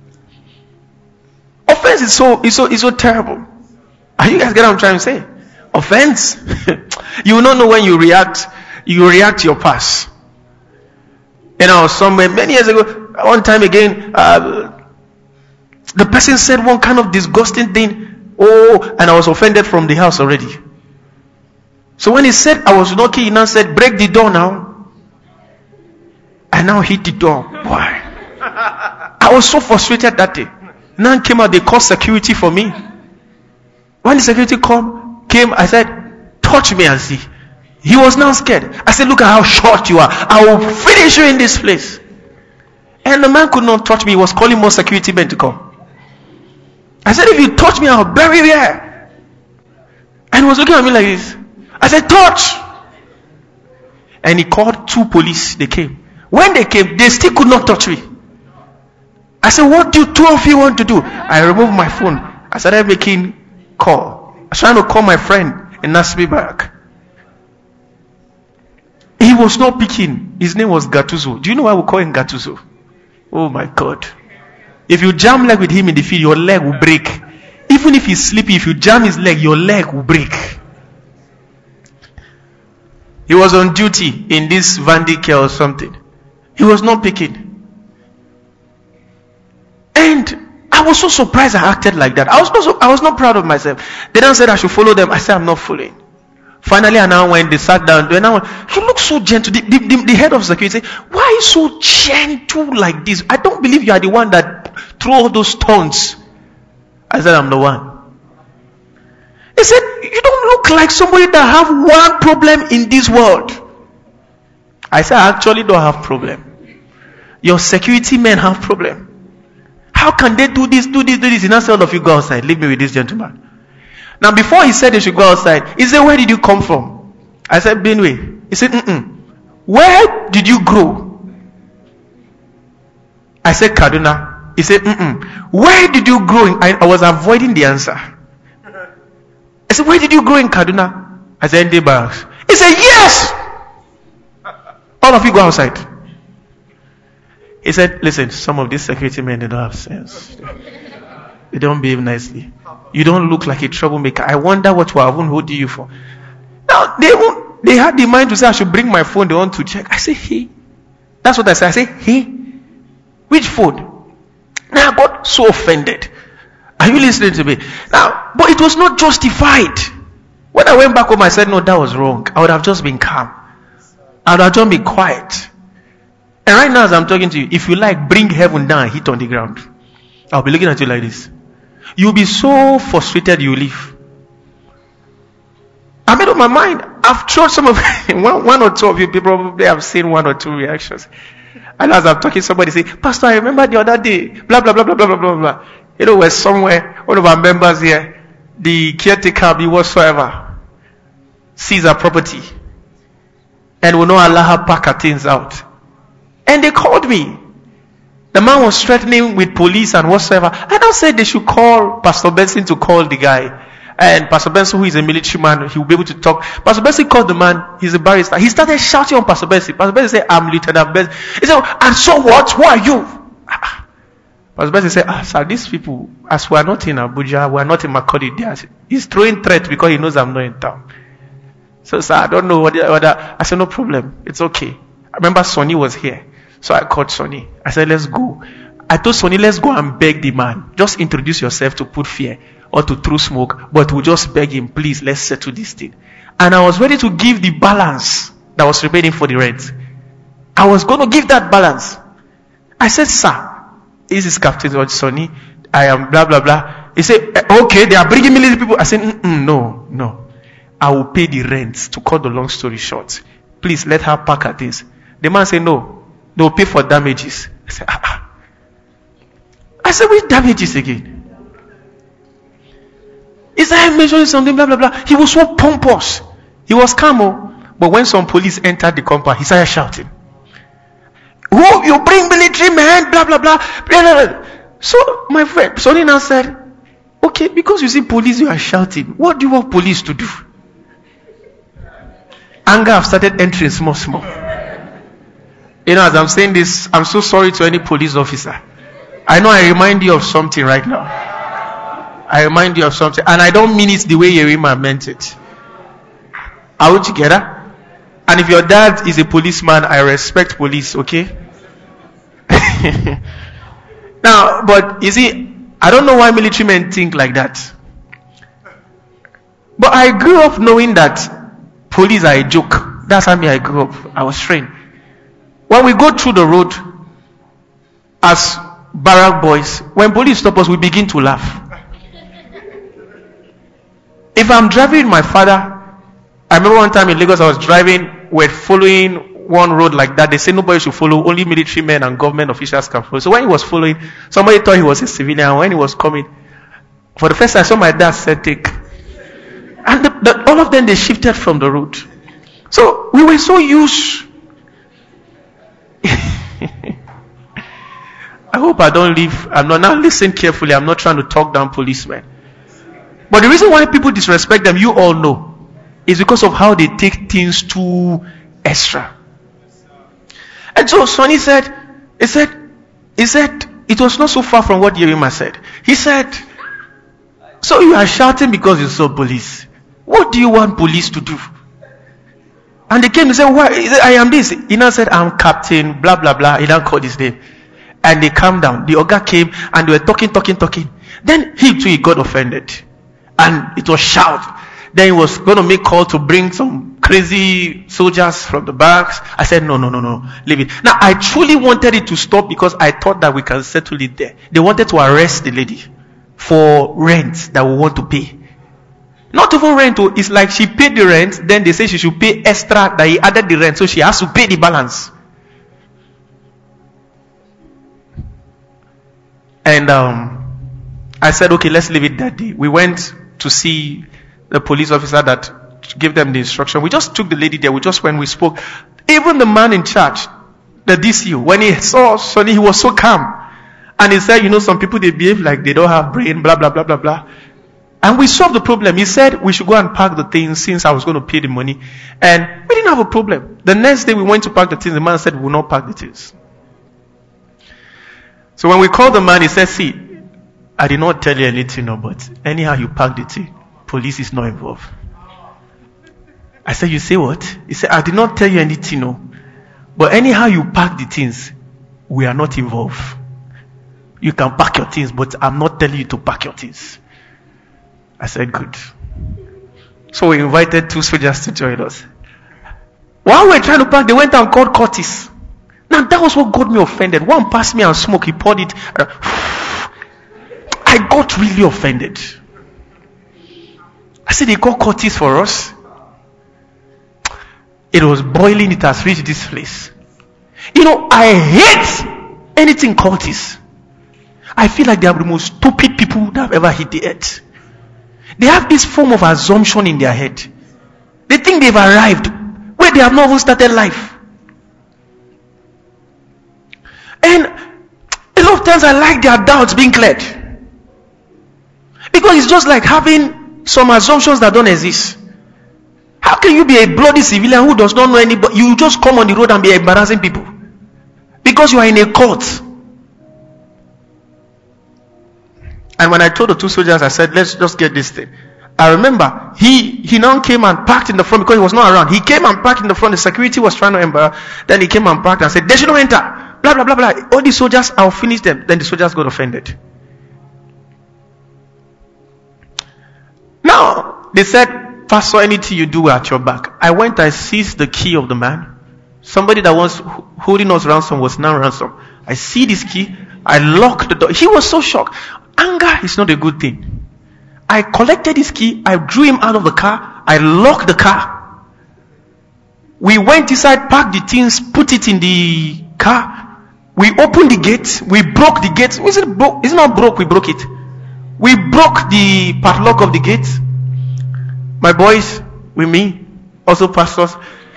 Offense is so terrible. Are you guys getting what I'm trying to say? Offense. You will not know when you react to your past. And I was somewhere many years ago, one time again, the person said one kind of disgusting thing. Oh, and I was offended from the house already. So when he said I was knocking, he now said, break the door now. I now hit the door. Why? I was so frustrated that day. Now came out, they called security for me. When the security came, I said, touch me and see. He was now scared. I said, look at how short you are. I will finish you in this place. And the man could not touch me. He was calling more security men to come. I said, if you touch me, I'll bury you here. And he was looking at me like this. I said, touch. And he called 2 police. They came. When they came, they still could not touch me. I said, what do 2 of you want to do? I removed my phone. I started making call. I was trying to call my friend and ask me back. He was not picking. His name was Gattuso. Do you know why we call him Gattuso? Oh my God. If you jam leg with him in the field, your leg will break. Even if he's sleepy, if you jam his leg, your leg will break. He was on duty in this Vandicare or something. He was not picking. And I was so surprised I acted like that. I was not proud of myself. They then said I should follow them. I said I'm not following. Finally, and now when they sat down, you look so gentle. The head of security said, why are you so gentle like this? I don't believe you are the one that threw all those stones. I said, I'm the one. He said, you don't look like somebody that have one problem in this world. I said, I actually don't have problem. Your security men have problem. How can they do this? He now said, all of you go outside. Leave me with this gentleman. Now, before he said they should go outside, he said, where did you come from? I said, Benue. He said, Where did you grow? I said, Kaduna. He said, Where did you grow? I was avoiding the answer. I said, where did you grow in Kaduna? I said, ND Barracks. He said, yes! All of you go outside. He said, listen, some of these security men, they don't have sense. They don't behave nicely. You don't look like a troublemaker. I wonder what we haven't hold you for. Now, they had the mind to say I should bring my phone. They want to check. I say, hey. That's what I said. I say, hey. Which phone? Now I got so offended. Are you listening to me? Now, but it was not justified. When I went back home, I said, no, that was wrong. I would have just been calm. I would have just been quiet. And right now, as I'm talking to you, if you like, bring heaven down and hit on the ground. I'll be looking at you like this. You'll be so frustrated you leave. I made up my mind. I've told some of one or two of you people probably have seen 1 or 2 reactions. And as I'm talking, somebody say, Pastor, I remember the other day, blah, blah, blah, blah, blah, blah, blah. You know, we're somewhere, one of our members here, the caretaker, the whatsoever, sees our property and will not allow her pack her things out. And they called me. The man was threatening with police and whatsoever. And I said they should call Pastor Benson to call the guy. And Pastor Benson, who is a military man, he will be able to talk. Pastor Benson called the man. He's a barrister. He started shouting on Pastor Benson. Pastor Benson said, I'm Lieutenant Benson. He said, and so what? Who are you? Pastor Benson said, sir, these people, as we are not in Abuja, we are not in Makurdi. He's throwing threats because he knows I'm not in town. So, sir, I don't know whether. I said, no problem. It's okay. I remember Sonny was here. So I called Sonny. I said, let's go. I told Sonny, let's go and beg the man. Just introduce yourself to put fear or to throw smoke. But we'll just beg him, please, let's settle this thing. And I was ready to give the balance that was remaining for the rent. I was going to give that balance. I said, sir, this is Captain Sonny. I am blah, blah, blah. He said, okay, they are bringing me little people. I said, no. I will pay the rent. To cut the long story short. Please, let her pack her things. The man said, no. They will pay for damages. I said, which damages again? He said, I mentioned something, blah, blah, blah. He was so pompous. He was calm. But when some police entered the compound, he started shouting. Who? You bring military men, blah, blah, blah, blah, blah, blah. So, my friend, Sonny now said, okay, because you see police, you are shouting. What do you want police to do? Anger have started entering small. You know, as I'm saying this, I'm so sorry to any police officer. I know I remind you of something right now. I remind you of something. And I don't mean it the way Yerima meant it. Are we together? And if your dad is a policeman, I respect police, okay? Now, but you see, I don't know why military men think like that. But I grew up knowing that police are a joke. That's how I grew up. I was trained. When we go through the road as barrack boys, when police stop us, we begin to laugh. If I'm driving with my father, I remember one time in Lagos I was driving, we're following one road like that. They say nobody should follow, only military men and government officials can follow. So when he was following, somebody thought he was a civilian. And when he was coming, for the first time I saw my dad said take. And all of them, they shifted from the road. So we were so used. I hope I don't leave. I'm not, now listen carefully. I'm not trying to talk down policemen. But the reason why people disrespect them, you all know, is because of how they take things too extra. And so Sonny said, it was not so far from what Yerima said. He said, so you are shouting because you saw police. What do you want police to do? And they came and said, why? He said, I am this. He now said, I'm Captain, blah, blah, blah. He now called his name. And they calmed down. The Oga came and they were talking. Then he too, he got offended. And it was shout. Then he was going to make call to bring some crazy soldiers from the barracks. I said, no, leave it. Now, I truly wanted it to stop because I thought that we can settle it there. They wanted to arrest the lady for rent that we want to pay. Not even rent, it's like she paid the rent, then they say she should pay extra that he added the rent, so she has to pay the balance. And I said, okay, let's leave it that day. We went to see the police officer that gave them the instruction. We just took the lady there. We spoke. Even the man in charge, the DCU, when he saw Sonny, he was so calm. And he said, some people, they behave like they don't have brain, blah, blah, blah, blah, blah. And we solved the problem. He said we should go and pack the things since I was going to pay the money. And we didn't have a problem. The next day we went to pack the things. The man said we will not pack the things. So when we called the man, he said, see, I did not tell you anything, but anyhow you pack the thing, police is not involved. I said, you say what? He said, I did not tell you anything, but anyhow you pack the things, we are not involved. You can pack your things, but I'm not telling you to pack your things. I said, good. So we invited 2 soldiers to join us. While we were trying to pack, they went and called Curtis. Now that was what got me offended. One passed me and smoked, he poured it. I got really offended. I said, they called Curtis for us. It was boiling, it has reached this place. I hate anything Curtis. I feel like they are the most stupid people that have ever hit the earth. They have this form of assumption in their head. They think they've arrived where they have not even started life. And a lot of times I like their doubts being cleared. Because it's just like having some assumptions that don't exist. How can you be a bloody civilian who does not know anybody? You just come on the road and be embarrassing people. Because you are in a court. And when I told the 2 soldiers, I said, let's just get this thing. I remember, he now came and parked in the front because he was not around. He came and parked in the front. The security was trying to embarrass. Then he came and parked and said, they should not enter. Blah, blah, blah, blah. All the soldiers, I'll finish them. Then the soldiers got offended. Now, they said, Pastor, anything you do at your back. I went and seized the key of the man. Somebody that was holding us ransom was now ransom. I see this key. I locked the door. He was so shocked. Anger is not a good thing. I collected his key. I drew him out of the car. I locked the car. We went inside, packed the things, put it in the car. We opened the gate. We broke the gate. Is it not broke? We broke it. We broke the padlock of the gate. My boys, with me, also pastors,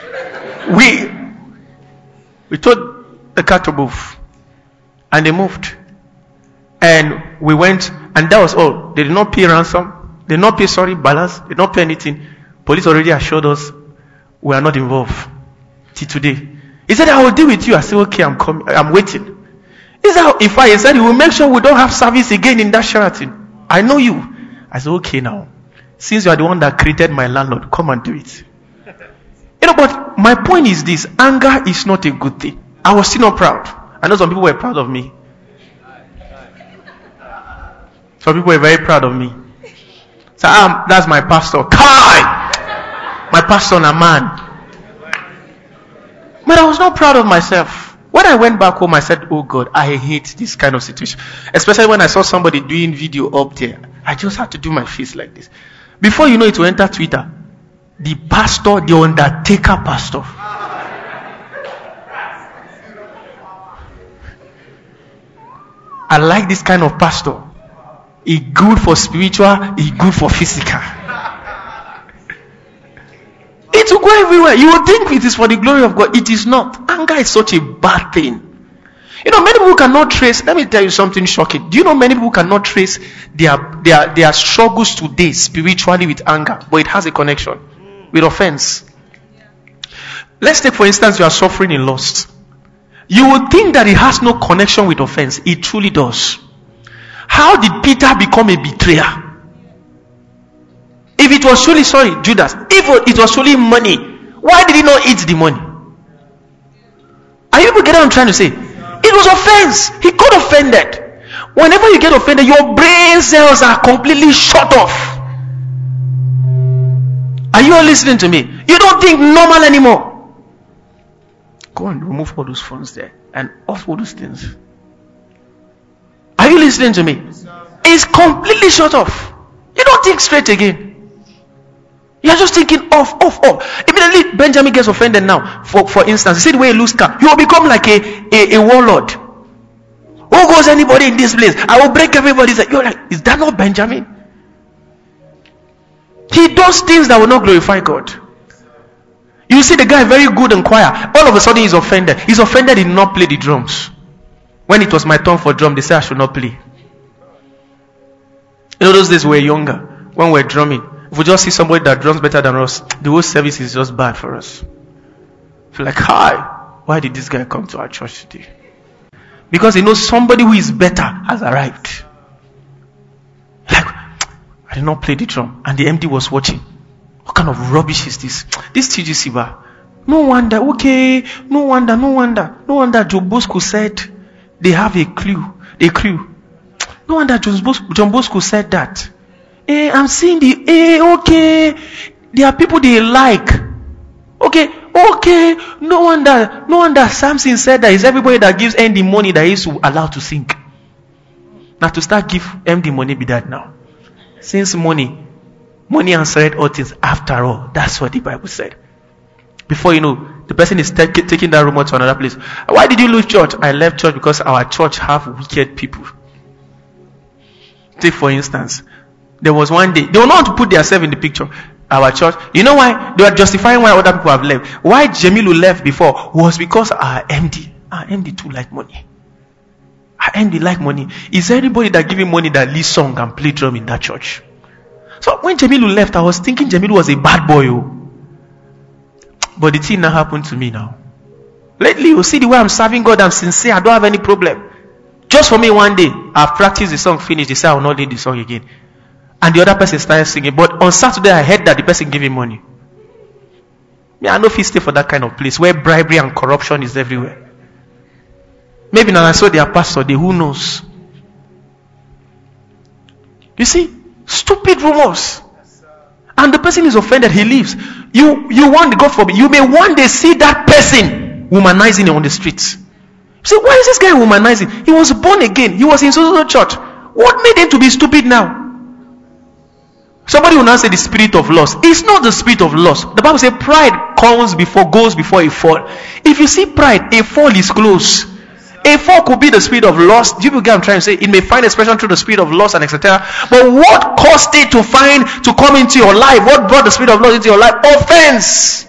we told the car to move. And they moved. And we went, and that was all. They did not pay ransom. They did not pay, balance. They did not pay anything. Police already assured us we are not involved. Till today. He said, I will deal with you. I said, okay, I'm coming. I'm waiting. He said, he will make sure we don't have service again in that Sheraton. I know you. I said, okay now. Since you are the one that created my landlord, come and do it. But my point is this: anger is not a good thing. I was still not proud. I know some people were proud of me. Some people were very proud of me. So that's my pastor. Kai! My pastor and a man. But I was not proud of myself. When I went back home, I said, oh God, I hate this kind of situation. Especially when I saw somebody doing video up there. I just had to do my face like this. Before you know it, to enter Twitter. The pastor, the Undertaker pastor. I like this kind of pastor. He good for spiritual, he good for physical. It will go everywhere. You will think it is for the glory of God. It is not. Anger is such a bad thing. Many people cannot trace. Let me tell you something shocking. Do you know many people cannot trace their struggles today spiritually with anger, but it has a connection with offense. Let's take, for instance, you are suffering in lust. You would think that it has no connection with offense. It truly does. How did Peter become a betrayer? If it was truly, Judas, if it was truly money, why did he not eat the money? Are you able to get what I'm trying to say? It was offense. He got offended. Whenever you get offended, your brain cells are completely shut off. Are you all listening to me? You don't think normal anymore. Go and remove all those phones there and off all those things. Are you listening to me? It's completely shut off. You don't think straight again. You're just thinking off. Immediately Benjamin gets offended now. For instance, you see the way he loses car. You will become like a warlord. Who goes anybody in this place? I will break everybody's head. You're like, is that not Benjamin? He does things that will not glorify God. You see the guy very good and quiet. All of a sudden he's offended. He's offended he did not play the drums. When it was my turn for drum, they said I should not play. Those days we were younger. When we were drumming, if we just see somebody that drums better than us, the whole service is just bad for us. Feel like, hi, why did this guy come to our church today? Because he knows somebody who is better has arrived. Like, I did not play the drum, and the MD was watching. What kind of rubbish is this? This TGC bar. No wonder. Okay, no wonder. John Bosco said they have a crew. No wonder John Bosco said that. I'm seeing okay. There are people they like. Okay. No wonder Samson said that it's everybody that gives MD money that is allowed to sing. Now to start give MD money be that now. Since money answered all things after all. That's what the Bible said. Before you know, the person is taking that rumor to another place. Why did you leave church? I left church because our church have wicked people. Take for instance, there was one day, they will not put themselves in the picture. Our church, you know why? They were justifying why other people have left. Why Jemilu left before was because our MD too like money. Our MD like money. Is there anybody that give him money that leads song and play drum in that church? So when Jemilu left, I was thinking Jemilu was a bad boy. But the thing now happened to me now. Lately, you see the way I'm serving God, I'm sincere, I don't have any problem. Just for me one day, I've practiced the song, finished, they say I will not lead the song again. And the other person started singing. But on Saturday, I heard that the person gave him money. I know if he stay for that kind of place where bribery and corruption is everywhere. Maybe now I saw their pastor, who knows? You see, stupid rumors. And the person is offended, he leaves. You want, God forbid, you may one day see that person womanizing on the streets. You say, why is this guy womanizing? He was born again. He was in so church. What made him to be stupid now? Somebody will now say the spirit of lust. It's not the spirit of lust. The Bible says pride goes before a fall. If you see pride, a fall is close. A fall could be the spirit of lust. Do you get what I'm trying to say? It may find expression through the spirit of lust and etc. But what caused it to come into your life? What brought the spirit of lust into your life? Offense.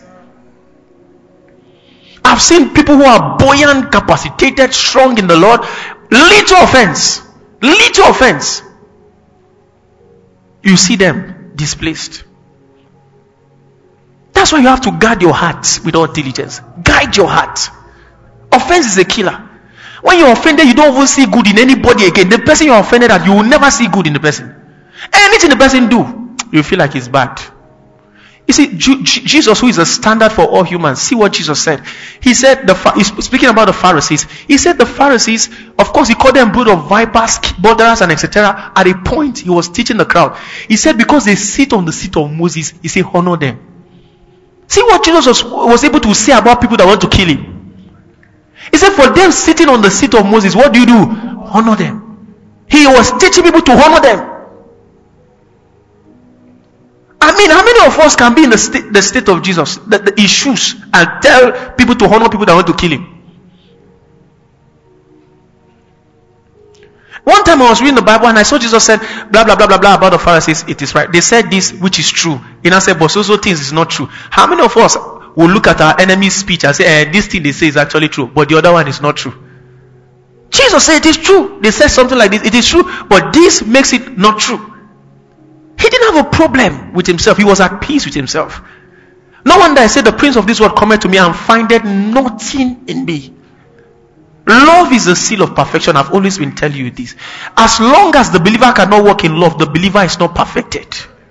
I've seen people who are buoyant, capacitated, strong in the Lord. Little offense. You see them displaced. That's why you have to guard your heart with all diligence. Guide your heart. Offense is a killer. When you're offended, you don't even see good in anybody again. The person you're offended at, you will never see good in the person. Anything the person do, you feel like it's bad. You see, Jesus, who is a standard for all humans, see what Jesus said. He said, he's speaking about the Pharisees. He said the Pharisees, of course, he called them brood of vipers, borderers, and etc. At a point, he was teaching the crowd. He said, because they sit on the seat of Moses, he said, honor them. See what Jesus was able to say about people that want to kill him. He said, for them sitting on the seat of Moses, what do? Honor them. He was teaching people to honor them. I mean, how many of us can be in the state of Jesus, the issues, and tell people to honor people that want to kill him? One time I was reading the Bible and I saw Jesus said, blah, blah, blah, blah, blah, about the Pharisees. It is right. They said this, which is true. And I said, but so things is not true. How many of us will look at our enemy's speech and say, this thing they say is actually true, but the other one is not true? Jesus said it is true. They said something like this. It is true, but this makes it not true. He didn't have a problem with himself. He was at peace with himself. No wonder I said, the prince of this world cometh to me and findeth nothing in me. Love is the seal of perfection. I've always been telling you this. As long as the believer cannot walk in love, the believer is not perfected.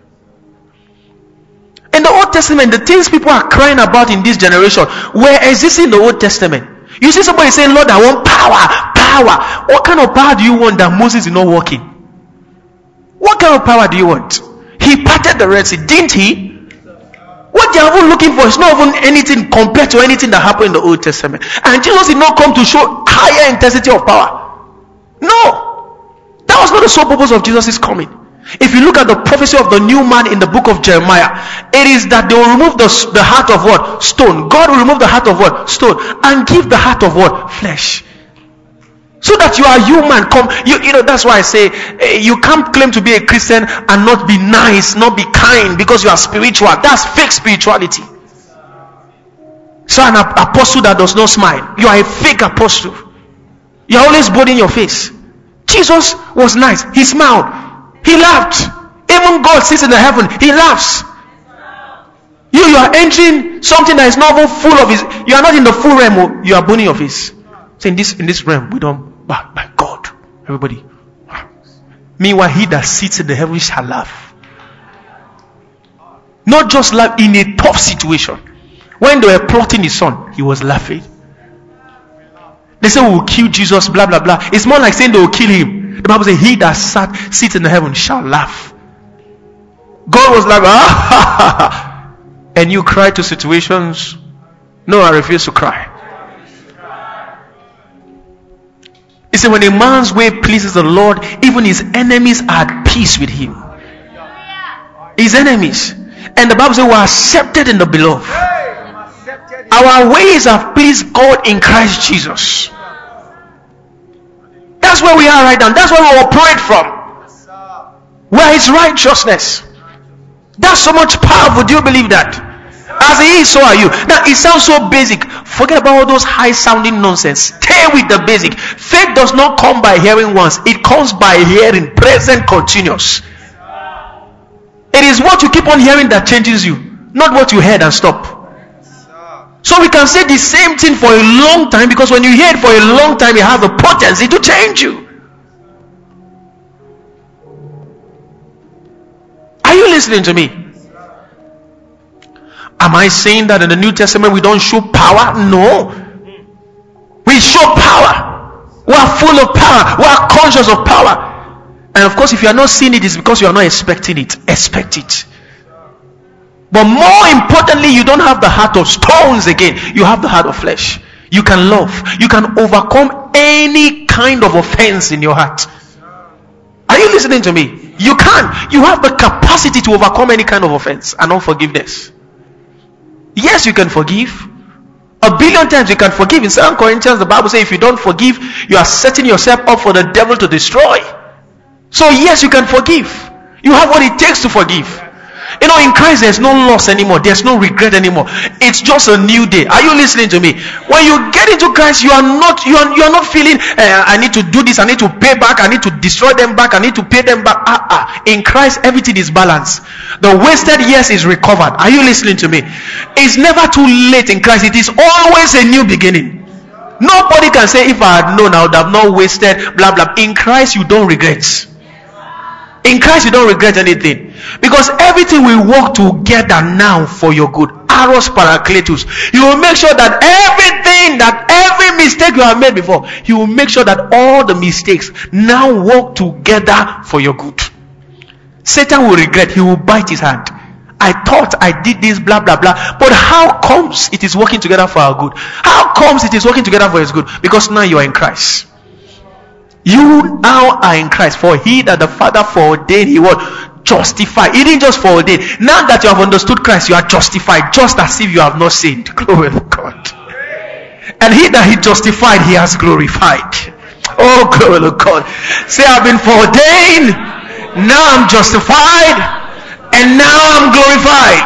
In the Old Testament, the things people are crying about in this generation were existing in the Old Testament. You see somebody saying, Lord, I want power. What kind of power do you want that Moses is not walking? What kind of power do you want? He parted the Red Sea, didn't he? What they are even looking for is not even anything compared to anything that happened in the Old Testament. And Jesus did not come to show higher intensity of power. No. That was not the sole purpose of Jesus' coming. If you look at the prophecy of the new man in the book of Jeremiah, it is that they will remove the heart of what? Stone. God will remove the heart of what? Stone. And give the heart of what? Flesh. So that you are human. You know, that's why I say you can't claim to be a Christian and not be nice, not be kind, because you are spiritual. That's fake spirituality. So an apostle that does not smile, you are a fake apostle. You are always bold in your face. Jesus was nice. He smiled. He laughed. Even God sits in the heaven. He laughs. You are entering something that is not even full of his. You are not in the full realm. You are boning your face. So in this realm, we don't. By God, everybody. Meanwhile, he that sits in the heavens shall laugh. Not just laugh in a tough situation. When they were plotting his son, he was laughing. They say we will kill Jesus, blah blah blah. It's more like saying they will kill him. The Bible says, he that sits in the heaven shall laugh. God was like, and you cry to situations. No, I refuse to cry. He said, when a man's way pleases the Lord, even his enemies are at peace with him. His enemies. And the Bible says, we are accepted in the beloved. Our ways have pleased God in Christ Jesus. That's where we are right now. That's where we operate from. Where is righteousness. That's so much powerful. Do you believe that? As he is, so are you. Now it sounds so basic. Forget about all those high sounding nonsense. Stay with the basic. Faith does not come by hearing once. It comes by hearing, present, continuous. It is what you keep on hearing that changes you, not what you heard and stop. So we can say the same thing for a long time, because when you hear it for a long time, it has the potency to change you. Are you listening to me? Am I saying that in the New Testament we don't show power? No. We show power. We are full of power. We are conscious of power. And of course, if you are not seeing it, it's because you are not expecting it. Expect it. But more importantly, you don't have the heart of stones again. You have the heart of flesh. You can love. You can overcome any kind of offense in your heart. Are you listening to me? You can. You have the capacity to overcome any kind of offense and unforgiveness. Yes, you can forgive. 1 billion times you can forgive. In 2 Corinthians, the Bible says if you don't forgive, you are setting yourself up for the devil to destroy. So yes, you can forgive. You have what it takes to forgive. You know, in Christ there's no loss anymore. There's no regret anymore. It's just a new day. Are you listening to me? When you get into Christ, you are not feeling I need to do this, I need to pay back, I need to destroy them back, I need to pay them back. In Christ, everything is balanced. The wasted years is recovered. Are you listening to me? It's never too late in Christ. It is always a new beginning. Nobody can say, if I had known, I would have not wasted blah blah. In Christ, you don't regret. In Christ you don't regret anything, because everything will work together now for your good. Aros parakletus. You will make sure that every mistake you have made before, you will make sure that all the mistakes now work together for your good. Satan will regret. He will bite his hand. I thought I did this, blah blah blah, but how comes it is working together for our good? How comes it is working together for his good? Because now you are in Christ. You now are in Christ. For he that the Father foreordained, he was justified. He didn't just foreordain. Now that you have understood Christ, you are justified, just as if you have not sinned. Glory to God. And he that he justified, he has glorified. Oh, glory to God. Say, I've been foreordained, now I'm justified, and now I'm glorified.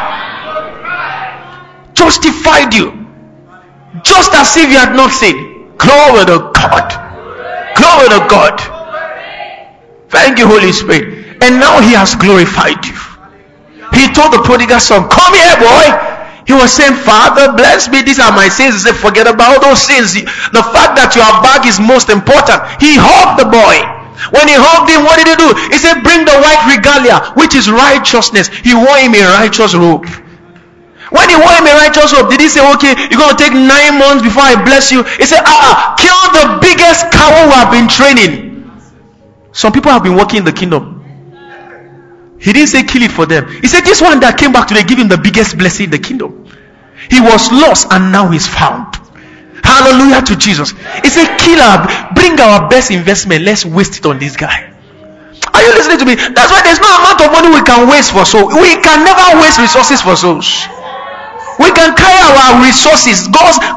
Justified you, just as if you had not sinned. Glory to God. Glory to God. Thank you, Holy Spirit. And now he has glorified you. He told the prodigal son, come here, boy. He was saying, Father, bless me, these are my sins. He said, forget about those sins. The fact that you are back is most important. He hugged the boy. When he hugged him, what did he do? He said, bring the white regalia, which is righteousness. He wore him a righteous robe. When he wore him a righteous robe, did he say, okay, you're going to take 9 months before I bless you? He said, kill the biggest cow who have been training. Some people have been working in the kingdom. He didn't say kill it for them. He said, this one that came back today, give him the biggest blessing in the kingdom. He was lost and now he's found. Hallelujah to Jesus. He said, bring our best investment. Let's waste it on this guy. Are you listening to me? That's why there's no amount of money we can waste for souls. We can never waste resources for souls. We can carry our resources.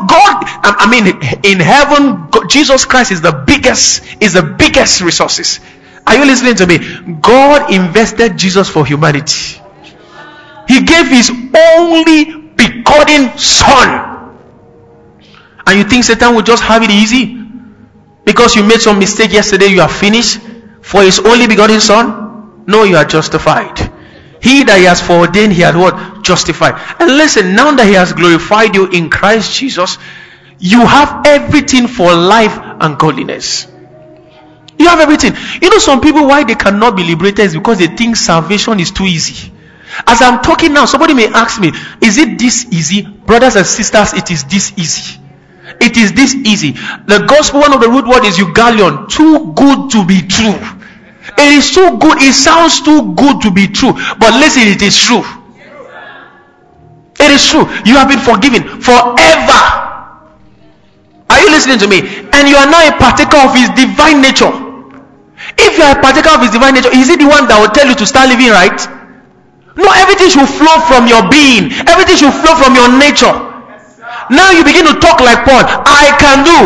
In heaven, Jesus Christ is the biggest resources. Are you listening to me? God invested Jesus for humanity. He gave his only begotten son. And you think Satan will just have it easy? Because you made some mistake yesterday, you are finished for his only begotten son? No, you are justified. He that he has foreordained, he had what? Justified. And listen, now that he has glorified you in Christ Jesus, you have everything for life and godliness. You have everything. You know, some people, why they cannot be liberated is because they think salvation is too easy. As I'm talking now, somebody may ask me, is it this easy? Brothers and sisters, it is this easy. It is this easy. The gospel, one of the root words is eugallion, too good to be true. It is too good. It sounds too good to be true. But listen, it is true. It is true. You have been forgiven forever. Are you listening to me? And you are now a partaker of his divine nature. If you are a partaker of his divine nature, is it the one that will tell you to start living right? No, everything should flow from your being. Everything should flow from your nature. Now you begin to talk like Paul. I can do.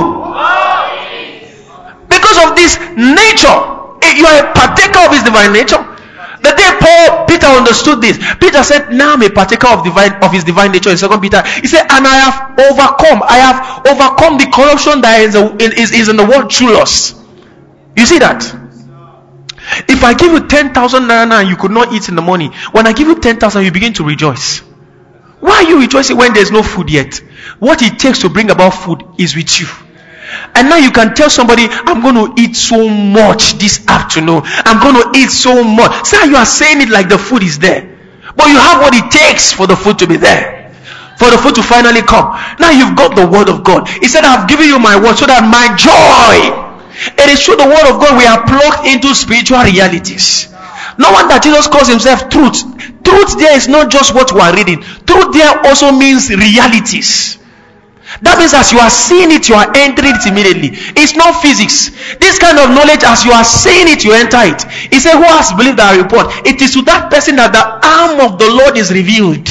Because of this nature. You are a partaker of his divine nature. The day Peter understood this, Peter said, now I'm a partaker of his divine nature in 2 Peter. He said, and I have overcome the corruption that is in the world through us. You see that? If I give you 10,000 naira now and you could not eat in the morning, when I give you 10,000, you begin to rejoice. Why are you rejoicing when there's no food yet? What it takes to bring about food is with you. And now you can tell somebody, I'm going to eat so much this afternoon. I'm going to eat so much. See how you are saying it like the food is there. But you have what it takes for the food to be there. For the food to finally come. Now you've got the word of God. He said, I've given you my word so that my joy. It is through the word of God we are plugged into spiritual realities. No wonder Jesus calls himself truth. Truth there is not just what we are reading. Truth there also means realities. That means as you are seeing it, you are entering it immediately. It's not physics. This kind of knowledge, as you are saying it, you enter it. He said, who has believed our report? It is to that person that the arm of the Lord is revealed.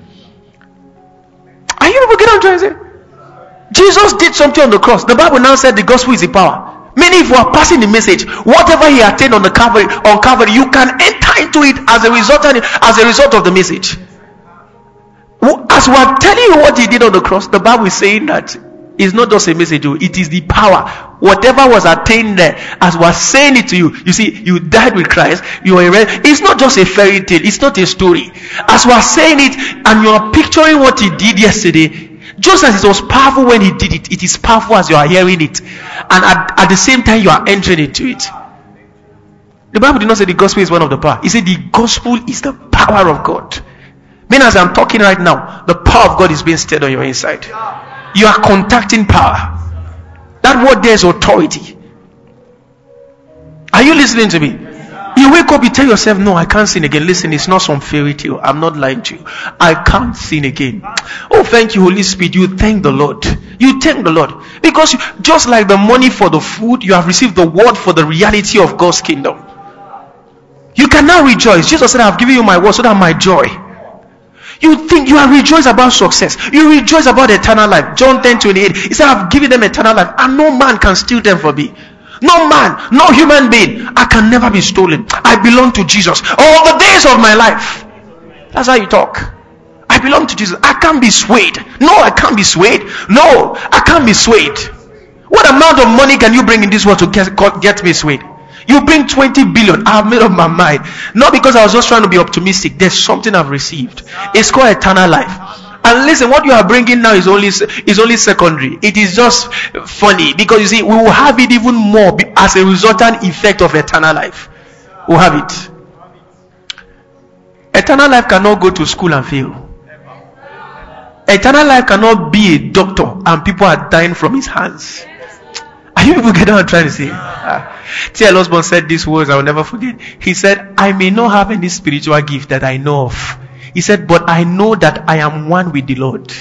Are you able to get what I'm trying to say? Jesus did something on the cross. The Bible now said the gospel is the power. Meaning if you are passing the message, whatever he attained on Calvary, you can enter into it as a result of the message. As we are telling you what he did on the cross, the Bible is saying that it's not just a message, it is the power. Whatever was attained there, as we are saying it to you, you see, you died with Christ, it's not just a fairy tale, it's not a story. As we are saying it, and you are picturing what he did yesterday, just as it was powerful when he did it, it is powerful as you are hearing it. And at the same time, you are entering into it. The Bible did not say the gospel is one of the power. It said the gospel is the power of God. Meaning, as I'm talking right now, the power of God is being stirred on your inside. You are contacting power. That word there is authority. Are you listening to me? You wake up, you tell yourself, no, I can't sin again. Listen, it's not some fairy tale. I'm not lying to you. I can't sin again. Oh, thank you, Holy Spirit. You thank the Lord. You thank the Lord. Because just like the money for the food, you have received the word for the reality of God's kingdom. You can now rejoice. Jesus said, I have given you my word so that my joy. You think you are rejoiced about success. You rejoice about eternal life. John 10:28. He said, I have given them eternal life, and no man can steal them from me. No man, no human being. I can never be stolen. I belong to Jesus all the days of my life. That's how you talk. I belong to Jesus. I can't be swayed. No, I can't be swayed. No, I can't be swayed. What amount of money can you bring in this world to get me swayed? You bring 20 billion. I've made up my mind. Not because I was just trying to be optimistic. There's something I've received. It's called eternal life. And listen, what you are bringing now is only secondary. It is just funny because you see, we will have it even more as a resultant effect of eternal life. We'll have it. Eternal life cannot go to school and fail. Eternal life cannot be a doctor and people are dying from his hands. Are you people getting what I'm trying to say? T.L. Osborne said these words I will never forget. He said, I may not have any spiritual gift that I know of. He said, but I know that I am one with the Lord.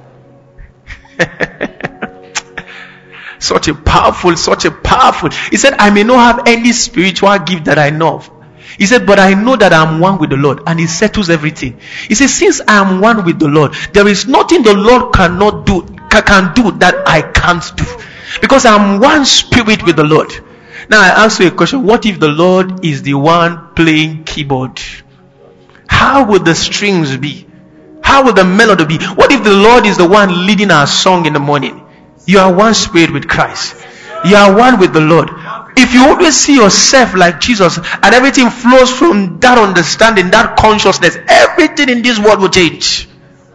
Such a powerful. He said, I may not have any spiritual gift that I know of. He said, but I know that I am one with the Lord, and He settles everything. He says, since I am one with the Lord, there is nothing the Lord can do that I can't do. Because I am one spirit with the Lord. Now I ask you a question. What if the Lord is the one playing keyboard? How would the strings be? How would the melody be? What if the Lord is the one leading our song in the morning? You are one spirit with Christ. You are one with the Lord. If you always see yourself like Jesus and everything flows from that understanding, that consciousness, everything in this world will change.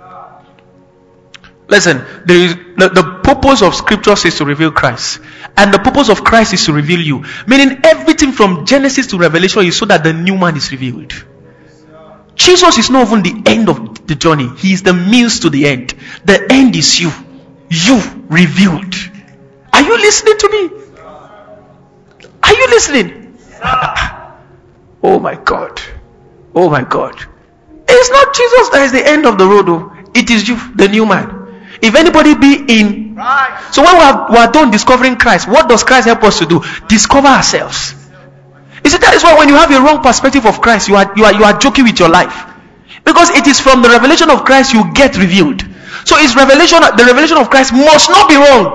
Listen, the purpose of scriptures is to reveal Christ. And the purpose of Christ is to reveal you. Meaning everything from Genesis to Revelation is so that the new man is revealed. Jesus is not even the end of the journey. He is the means to the end. The end is you. You revealed. Are you listening to me? Are you listening? Oh my God. Oh my God. It's not Jesus that is the end of the road, though. It is you, the new man. If anybody be in Christ. So when we are done discovering Christ, what does Christ help us to do? Discover ourselves. You see, that is why when you have a wrong perspective of Christ, you are joking with your life. Because it is from the revelation of Christ you get revealed. So the revelation of Christ must not be wrong.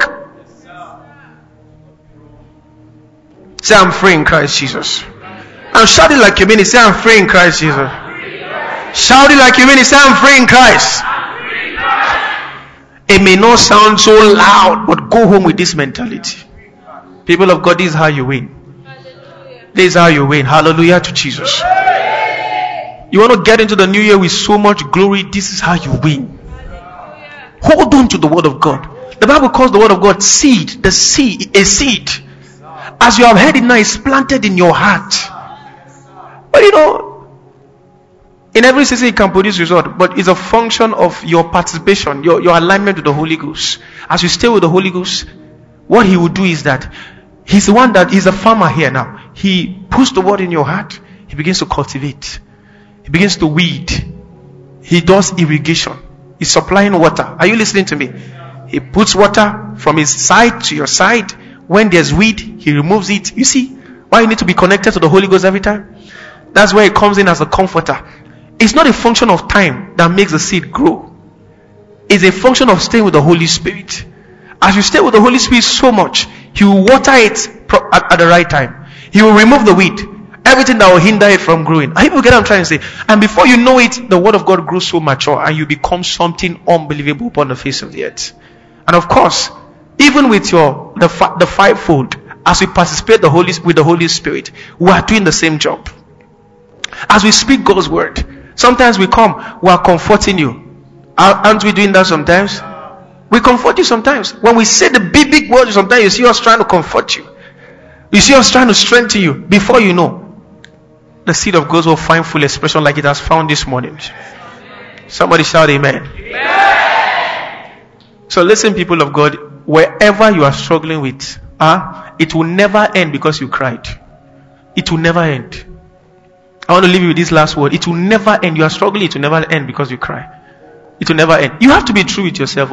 Say, I'm free in Christ Jesus. I'm shouting like you mean it. Say, I'm free in Christ Jesus. Shout it like you mean it. Say, I'm free in Christ. It may not sound so loud, but go home with this mentality. People of God, this is how you win. This is how you win. Hallelujah to Jesus. You want to get into the new year with so much glory. This is how you win. Hold on to the word of God. The Bible calls the word of God seed. The seed, a seed. As you have heard it now, it's planted in your heart. But you know, in every season it can produce result, but it's a function of your participation, your alignment with the Holy Ghost. As you stay with the Holy Ghost, what He will do is that He's the one that is a farmer here now. He puts the word in your heart. He begins to cultivate. He begins to weed. He does irrigation. He's supplying water. Are you listening to me? He puts water from his side to your side. When there's weed, He removes it. You see why you need to be connected to the Holy Ghost every time? That's where He comes in as a comforter. It's not a function of time that makes the seed grow. It's a function of staying with the Holy Spirit. As you stay with the Holy Spirit so much, He will water it at the right time. He will remove the weed. Everything that will hinder it from growing. Are you get what I'm trying to say? And before you know it, the word of God grows so mature and you become something unbelievable upon the face of the earth. And of course, even with the fivefold, as we participate with the Holy Spirit, we are doing the same job. As we speak God's word, sometimes we come, we are comforting you. Aren't we doing that sometimes? We comfort you sometimes. When we say the big words, sometimes you see us trying to comfort you. You see us trying to strengthen you. Before you know, the seed of God will find full expression like it has found this morning. Somebody shout amen. Amen. So listen, people of God, wherever you are struggling with, it will never end because you cried. It will never end. I want to leave you with this last word. It will never end. You are struggling, it will never end because you cry. It will never end. You have to be true with yourself.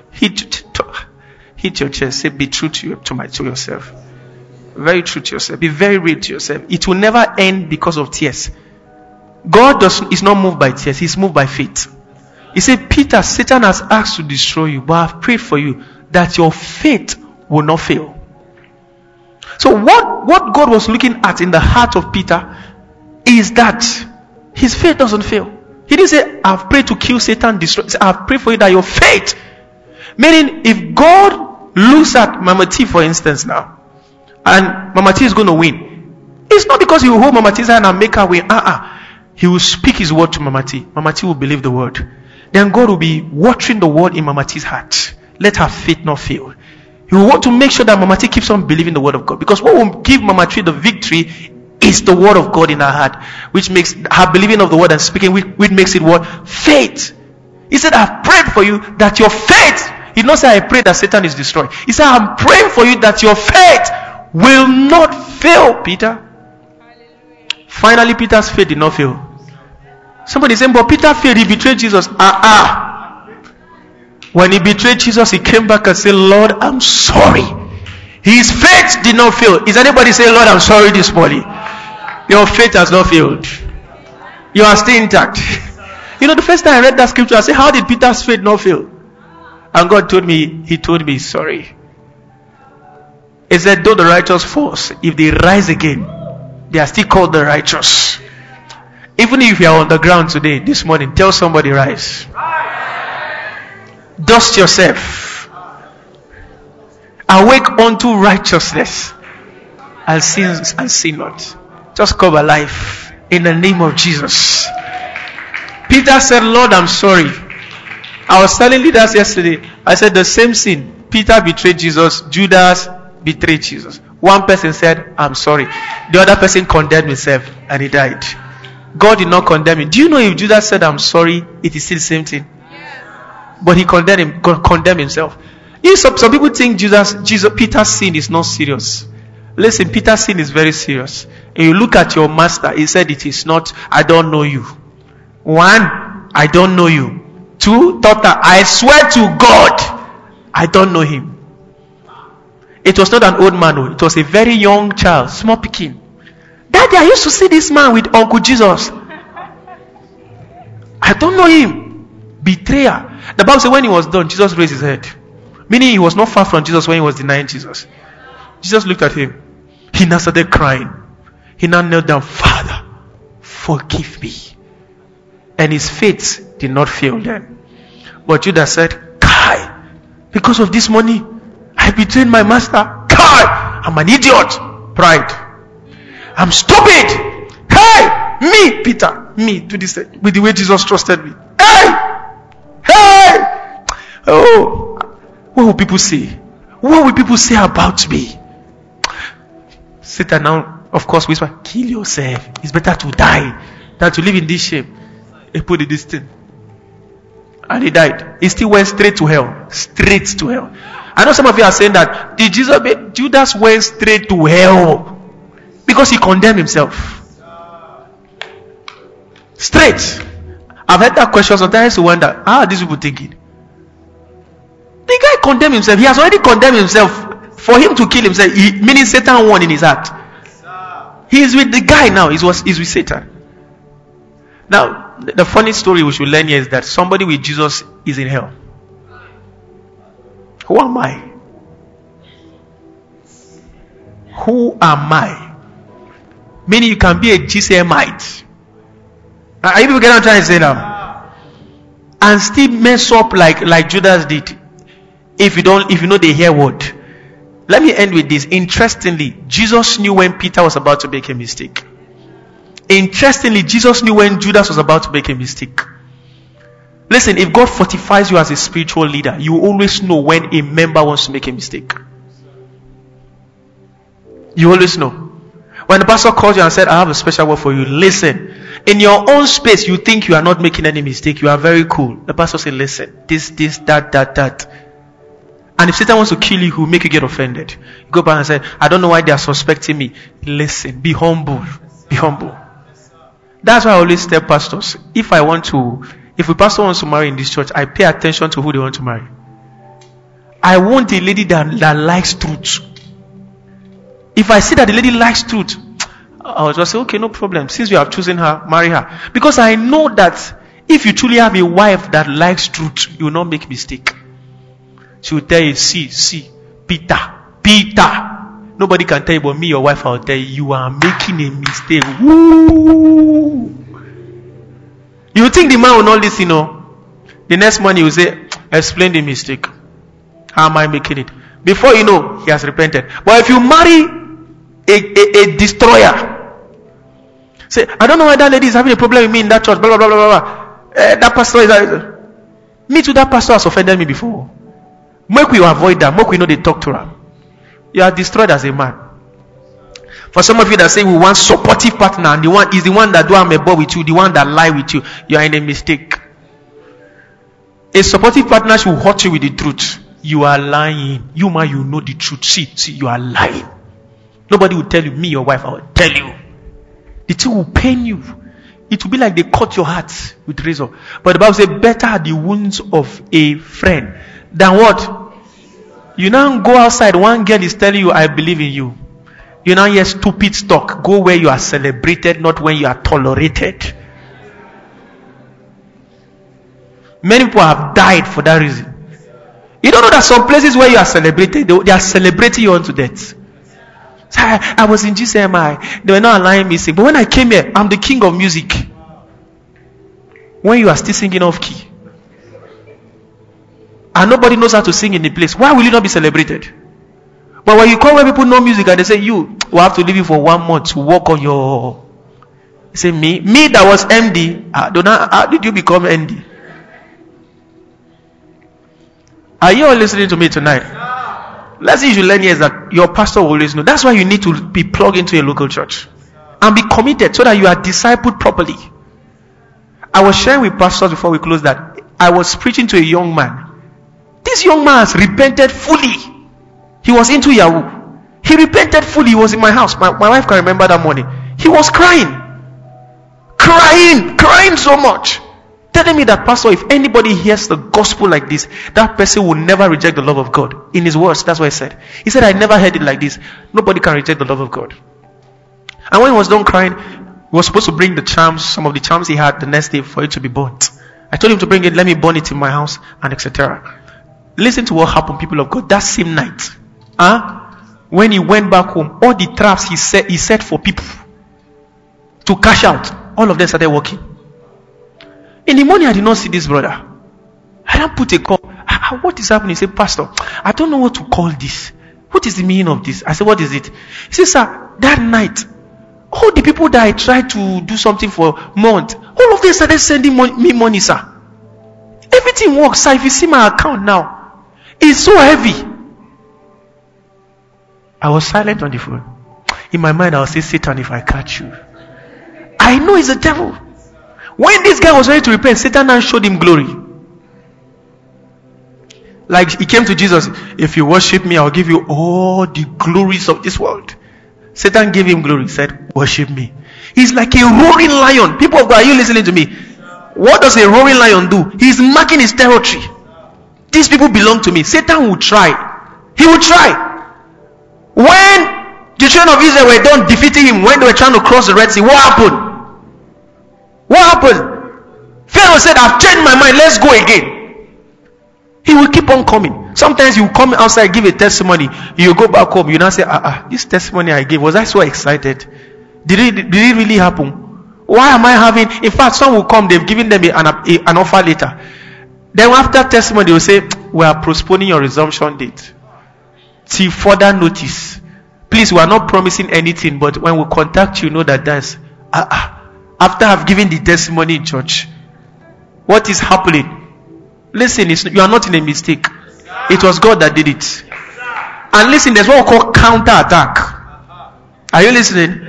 Hit your chest. Say, be true to yourself. Very true to yourself. Be very real to yourself. It will never end because of tears. God is not moved by tears. He's moved by faith. He said, Peter, Satan has asked to destroy you, but I've prayed for you that your faith will not fail. So what God was looking at in the heart of Peter is that his faith doesn't fail. He didn't say, I've prayed to kill Satan, destroy. I've prayed for you that your faith. Meaning, if God looks at Mama T, for instance, now, and Mama T is going to win, it's not because he will hold Mama T's hand and make her win. He will speak his word to Mama T. Mama T will believe the word. Then God will be watering the word in Mama T's heart. Let her faith not fail. He will want to make sure that Mama T keeps on believing the word of God. Because what will give Mama T the victory is the word of God in her heart, which makes her believing of the word and speaking, which makes it what? Faith. He said, I've prayed for you that your faith. He did not say, I pray that Satan is destroyed. He said, I'm praying for you that your faith will not fail, Peter. Hallelujah. Finally, Peter's faith did not fail. Somebody saying, but Peter failed. He betrayed Jesus. When he betrayed Jesus, he came back and said, Lord, I'm sorry. His faith did not fail. Is anybody saying, Lord, I'm sorry this morning? Your faith has not failed. You are still intact. You know, the first time I read that scripture, I said, how did Peter's faith not fail? And God told me, sorry. He said, though the righteous falls, if they rise again, they are still called the righteous. Even if you are on the ground today, this morning, tell somebody, rise. Dust yourself. Awake unto righteousness. And sin not. Just come alive in the name of Jesus. Peter said, Lord, I'm sorry. I was telling leaders yesterday, I said the same sin. Peter betrayed Jesus, Judas betrayed Jesus. One person said, I'm sorry. The other person condemned himself and he died. God did not condemn him. Do you know if Judas said, I'm sorry, it is still the same thing? But he condemned himself. You know, some people think Peter's sin is not serious. Listen, Peter's sin is very serious. And you look at your master, he said it is not, I don't know you. 1, I don't know you. 2, daughter, I swear to God, I don't know him. It was not an old man, it was a very young child, small picking. Daddy, I used to see this man with Uncle Jesus. I don't know him. Betrayer. The Bible says when he was done, Jesus raised his head. Meaning he was not far from Jesus when he was denying Jesus. Jesus looked at him. He now started crying. He now knelt down, Father, forgive me. And his faith did not fail then. But Judas said, Kai, because of this money, I betrayed my master. Kai, I'm an idiot. Pride. I'm stupid. Hey, me, Peter, me, do this with the way Jesus trusted me. Hey, oh, what will people say? What will people say about me? Satan now, of course, whisper, kill yourself. It's better to die than to live in this shame. He put it this thing. And he died. He still went straight to hell. Straight to hell. I know some of you are saying that Judas went straight to hell because he condemned himself. Straight. I've heard that question sometimes to wonder, how are these people thinking? The guy condemned himself. He has already condemned himself. For him to kill himself, meaning Satan won in his heart. He is with the guy now. He's with Satan. Now, the funny story we should learn here is that somebody with Jesus is in hell. Who am I? Who am I? Meaning you can be a GCMite. Are you people getting what I'm trying to say now? And still mess up like Judas did. If you know the hear word. Let me end with this. Interestingly, Jesus knew when Peter was about to make a mistake. Interestingly, Jesus knew when Judas was about to make a mistake. Listen, if God fortifies you as a spiritual leader, you always know when a member wants to make a mistake. You always know. When the pastor called you and said, I have a special word for you, listen. In your own space, you think you are not making any mistake. You are very cool. The pastor said, listen, this, that. And if Satan wants to kill you, he will make you get offended. You go back and say, I don't know why they are suspecting me. Listen, be humble. Be humble. That's why I always tell pastors, if a pastor wants to marry in this church, I pay attention to who they want to marry. I want a lady that likes truth. If I see that the lady likes truth, I'll just say, okay, no problem. Since you have chosen her, marry her. Because I know that if you truly have a wife that likes truth, you will not make mistake. She will tell you, see, Peter. Nobody can tell you, but me, your wife, I'll tell you, you are making a mistake. Woo! You think the man will not listen, no? The next morning he will say, explain the mistake. How am I making it? Before you know, he has repented. But if you marry a destroyer, say, I don't know why that lady is having a problem with me in that church, blah, blah, blah, blah, blah. That pastor is... Me too, that pastor has offended me before. Make we avoid that. Make we know they talk to her. You are destroyed as a man. For some of you that say we want supportive partner, and the one is the one that do amebo with you, the one that lie with you, you are in a mistake. A supportive partner should hurt you with the truth. You are lying. You man, you know the truth. See, you are lying. Nobody will tell you. Me, your wife, I will tell you. The thing will pain you. It will be like they cut your heart with razor. But the Bible says, better are the wounds of a friend than what? You now go outside, one girl is telling you, I believe in you. You now hear stupid talk. Go where you are celebrated, not when you are tolerated. Many people have died for that reason. You don't know that some places where you are celebrated, they are celebrating you unto death. So I was in GCMI. They were not allowing me to sing. But when I came here, I'm the king of music. When you are still singing off key. And nobody knows how to sing in the place. Why will you not be celebrated? But when you come where people know music and they say, you will have to leave you for 1 month to work on your... You say, me that was MD, how did you become MD? Are you all listening to me tonight? Let's see, you should learn here is that your pastor will always know. That's why you need to be plugged into a local church. And be committed so that you are discipled properly. I was sharing with pastors before we close that I was preaching to a young man. This young man has repented fully. He was into Yahoo. He repented fully. He was in my house. My wife can remember that morning. He was crying so much. Telling me that, pastor, if anybody hears the gospel like this, that person will never reject the love of God. In his words, that's what he said. He said, I never heard it like this. Nobody can reject the love of God. And when he was done crying, he was supposed to bring the charms, some of the charms he had the next day for it to be burnt. I told him to bring it, let me burn it in my house, and etc. Listen to what happened, people of God, that same night. When he went back home, all the traps he set for people to cash out, all of them started working. In the morning, I did not see this brother. I don't put a call. What is happening? He said, pastor, I don't know what to call this. What is the meaning of this? I said, what is it? He said, sir, that night, all the people that I tried to do something for months, all of them started sending me money, sir. Everything works, sir. If you see my account now, it's so heavy. I was silent on the phone. In my mind, I was saying, Satan, if I catch you. I know it's the devil. When this guy was ready to repent, Satan now showed him glory. Like he came to Jesus, if you worship me, I'll give you all the glories of this world. Satan gave him glory, said, worship me. He's like a roaring lion. People of God, are you listening to me? What does a roaring lion do? He's marking his territory. These people belong to me. Satan will try. He will try. When the children of Israel were done defeating him, when they were trying to cross the Red Sea, what happened? What happened? Pharaoh said, I've changed my mind, let's go again. He will keep on coming. Sometimes you come outside, give a testimony, you go back home, you now say, this testimony I gave, was I so excited? Did it really happen? Why am I having, in fact, some will come, they've given them an offer later. Then after testimony, they will say, we are postponing your resumption date till further notice. Please, we are not promising anything, but when we contact you, know that that's after I've given the testimony in church. What is happening? Listen, you are not in a mistake. It was God that did it. And listen, there's what we call counter-attack. Are you listening?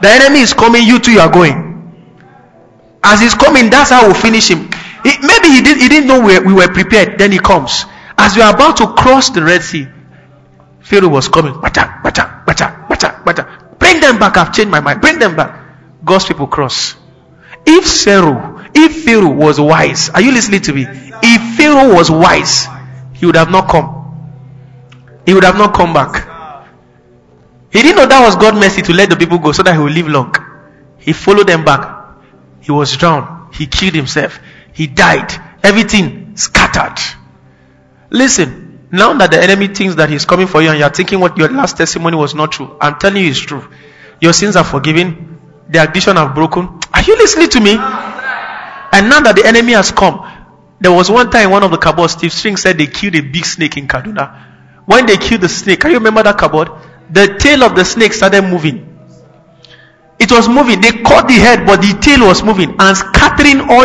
The enemy is coming, you too, you are going. As he's coming, that's how we'll finish him. Maybe he didn't know we were prepared. Then he comes. As we are about to cross the Red Sea, Pharaoh was coming. Bacha, bacha, bacha, bacha, bacha. Bring them back. I've changed my mind. Bring them back. God's people cross. If Pharaoh was wise, are you listening to me? If Pharaoh was wise, he would have not come. He would have not come back. He didn't know that was God's mercy to let the people go so that he would live long. He followed them back. He was drowned. He killed himself. He died. Everything scattered. Listen, now that the enemy thinks that he's coming for you and you're thinking what your last testimony was not true, I'm telling you it's true. Your sins are forgiven. The addiction have broken. Are you listening to me? And now that the enemy has come, there was one time one of the cupboard, Steve String said they killed a big snake in Kaduna. When they killed the snake, can you remember that cupboard? The tail of the snake started moving. It was moving. They caught the head, but the tail was moving and scattering all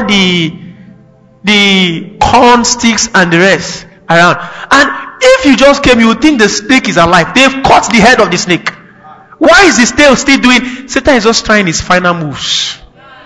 the corn sticks and the rest around. And if you just came, you would think the snake is alive. They've caught the head of the snake. Why is his tail still doing? Satan is just trying his final moves.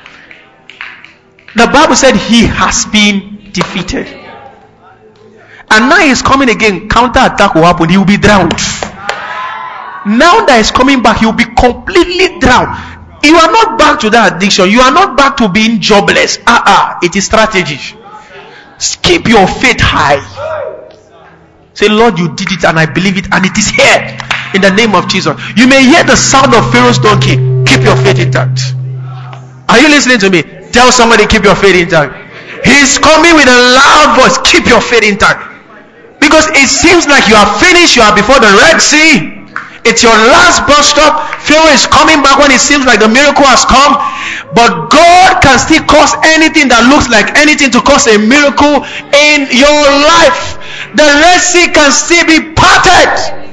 The Bible said he has been defeated. And now he's coming again. Counter-attack will happen. He will be drowned. Now that he's coming back, he will be completely drowned. You are not back to that addiction. You are not back to being jobless. It is strategy. Keep your faith high. Say, Lord, you did it and I believe it and it is here. In the name of Jesus. You may hear the sound of Pharaoh's donkey. Keep your faith intact. Are you listening to me? Tell somebody, keep your faith intact. He's coming with a loud voice. Keep your faith intact. Because it seems like you are finished. You are before the Red Sea. It's your last bus stop. Pharaoh is coming back when it seems like the miracle has come. But God can still cause anything that looks like anything to cause a miracle in your life. The Red Sea can still be parted.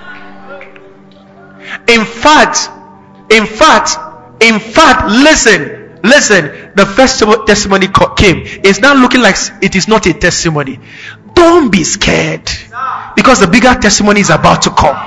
In fact, listen. The first testimony came. It's now looking like it is not a testimony. Don't be scared, because the bigger testimony is about to come.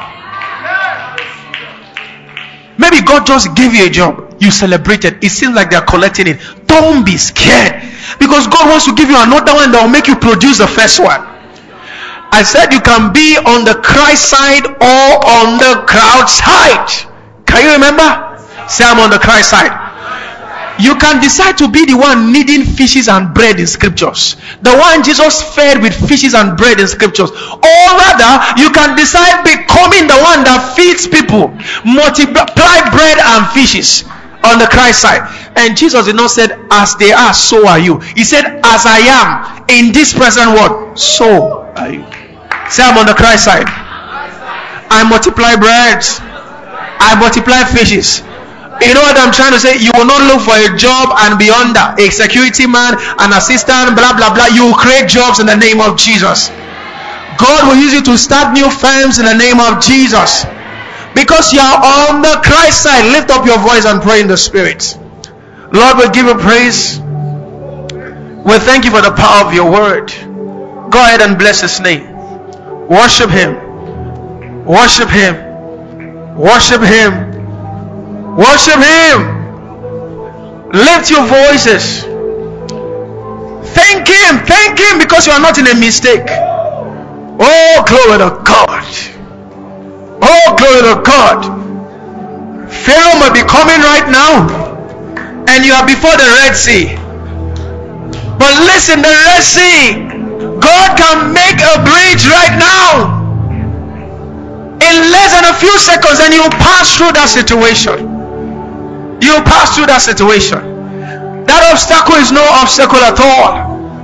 Maybe God just gave you a job. You celebrated. It seems like they are collecting it. Don't be scared, because God wants to give you another one that will make you produce the first one. I said you can be on the Christ side or on the crowd side. Can you remember? Say, I'm on the Christ side. You can decide to be the one needing fishes and bread in scriptures, the one Jesus fed with fishes and bread in scriptures. Or rather, you can decide becoming the one that feeds people, multiply bread and fishes on the Christ side. And Jesus did not say, as they are, so are you. He said, as I am in this present world, so are you. Say, I'm on the Christ side. I multiply breads. I multiply fishes. You know what I'm trying to say? You will not look for a job and be under a security man, an assistant, blah blah blah. You will create jobs in the name of Jesus. God will use you to start new firms in the name of Jesus, because you are on the Christ side. Lift up your voice and pray in the Spirit. Lord, we give you praise. We thank you for the power of your word. Go ahead and bless his name. Worship him. Worship him. Worship him. Worship him. Lift your voices. Thank him because you are not in a mistake. Oh, glory to God. Oh, glory to God. Pharaoh may be coming right now, and you are before the Red Sea. But listen, the Red Sea, God can make a bridge right now. In less than a few seconds, and you will pass through that situation. You will pass through that situation. That obstacle is no obstacle at all.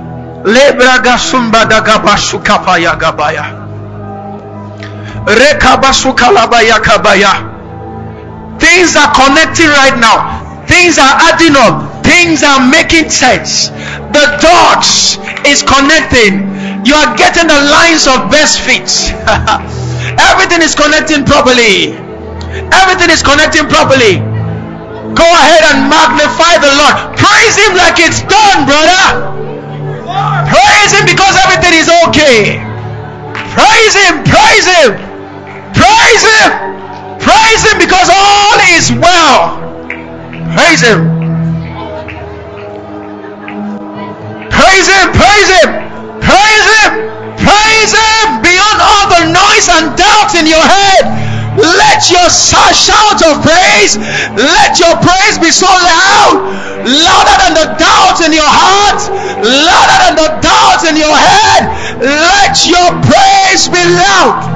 Things are connecting right now. Things are adding up. Things are making sense. The dots is connecting. You are getting the lines of best fits. Everything is connecting properly. Everything is connecting properly. Go ahead and magnify the Lord. Praise him like it's done, brother. Praise him because everything is okay. Praise him, praise him, praise him, praise him because all is well. Praise Him. Praise Him. Praise Him. Praise Him. Praise Him. Beyond all the noise and doubt in your head, let your shout of praise, let your praise be so loud, louder than the doubt in your heart, louder than the doubt in your head. Let your praise be loud.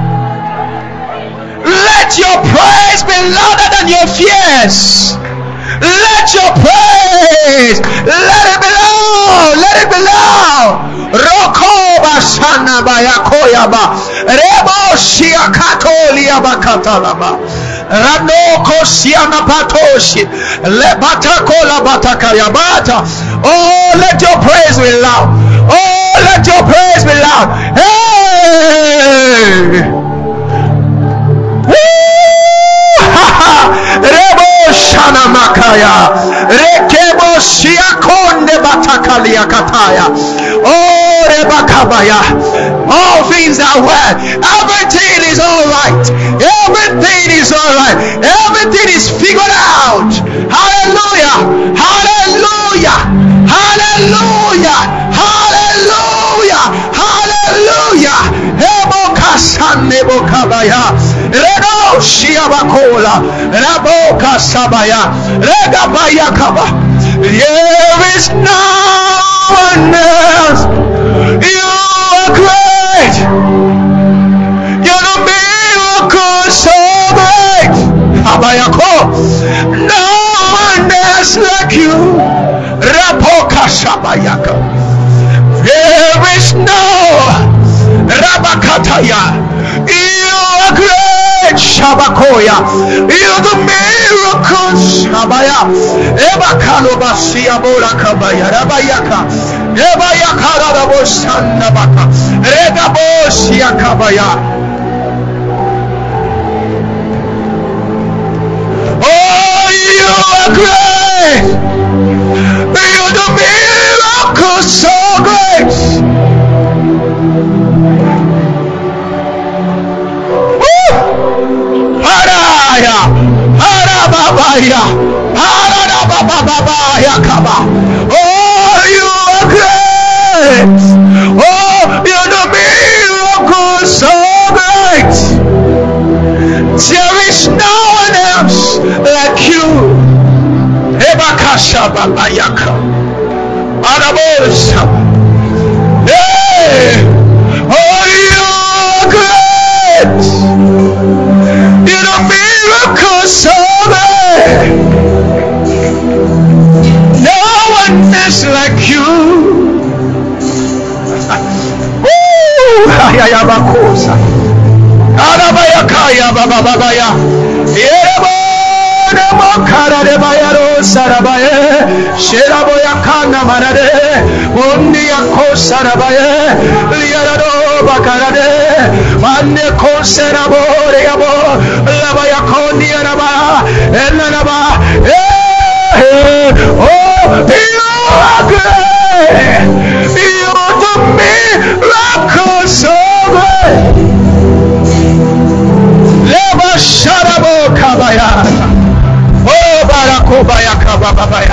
Let your praise be louder than your fears. Let your praise, let it be loud, let it be loud. Rokoba shana bayakoyaba, rebo shia katolia bakatalaba, ranoko siana patoshi, lebatakola batakayabata. Oh, let your praise be loud. Oh, let your praise be loud. Hey! Rebo shana makaya, rekebo shiakonde batakalia kataya. Oh, rebakabaya. All things are well. Everything is all right. Everything is all right. Everything is figured out. Hallelujah. Hallelujah. Hallelujah. Hallelujah. Hallelujah. Ebo kasane bokabaya. Reno shiabakola. Rabo kasabaya. Regabaya kaba. There is no one else. You are great. You're the miracle so great. Abayako. No one else like you. Rapoka shabayaka. There is no Rabakataya. You are great. Shabakoya. You're the miracle. Shabaya. Ebakalo basia bola kabaya. Rabayaka. Ebayaka rabosanda baka. Regabosia kabaya. Oh, you are great. You're the miracle so great. Haraya, Harababaya, Harabababaya Kaba. Oh, you are great. Oh, you're the miracle so great. There is no one else like you. Ebakasha babayaka. Arabosha. Hey, oh, you are great. You're a miracle so great. No one is like you. Woo! Ayabakosa. Arabayakaya bababaya. Yerebo nemo karade bayaro sarabaye. Sheraboyakana manade. Undi yakosarabaye. Liyarado bakarade. Mande koserabore yabo. Labayakoni yaraba. Elanaba. Oh, you are great. You do miracles so great. Leba sharabo kabaya. Oh, barakobaya kababaya.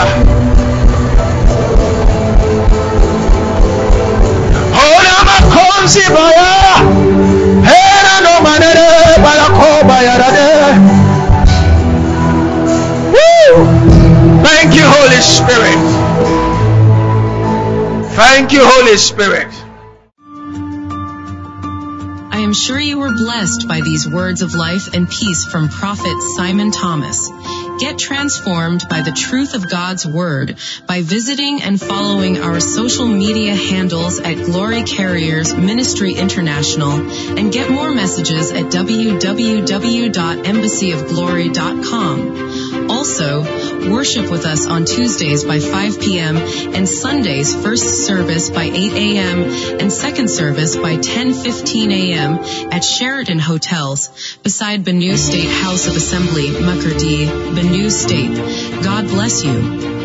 Ora makonzi baya. Hera no manere barakobaya rade. Woo! Thank you, Holy Spirit. Thank you, Holy Spirit. I am sure you were blessed by these words of life and peace from Prophet Simon Thomas. Get transformed by the truth of God's Word by visiting and following our social media handles at Glory Carriers Ministry International, and get more messages at www.embassyofglory.com. Also, worship with us on Tuesdays by 5 p.m. and Sundays first service by 8 a.m. and second service by 10:15 a.m. at Sheraton Hotels beside Benue State House of Assembly, Makurdi, Benue State. God bless you.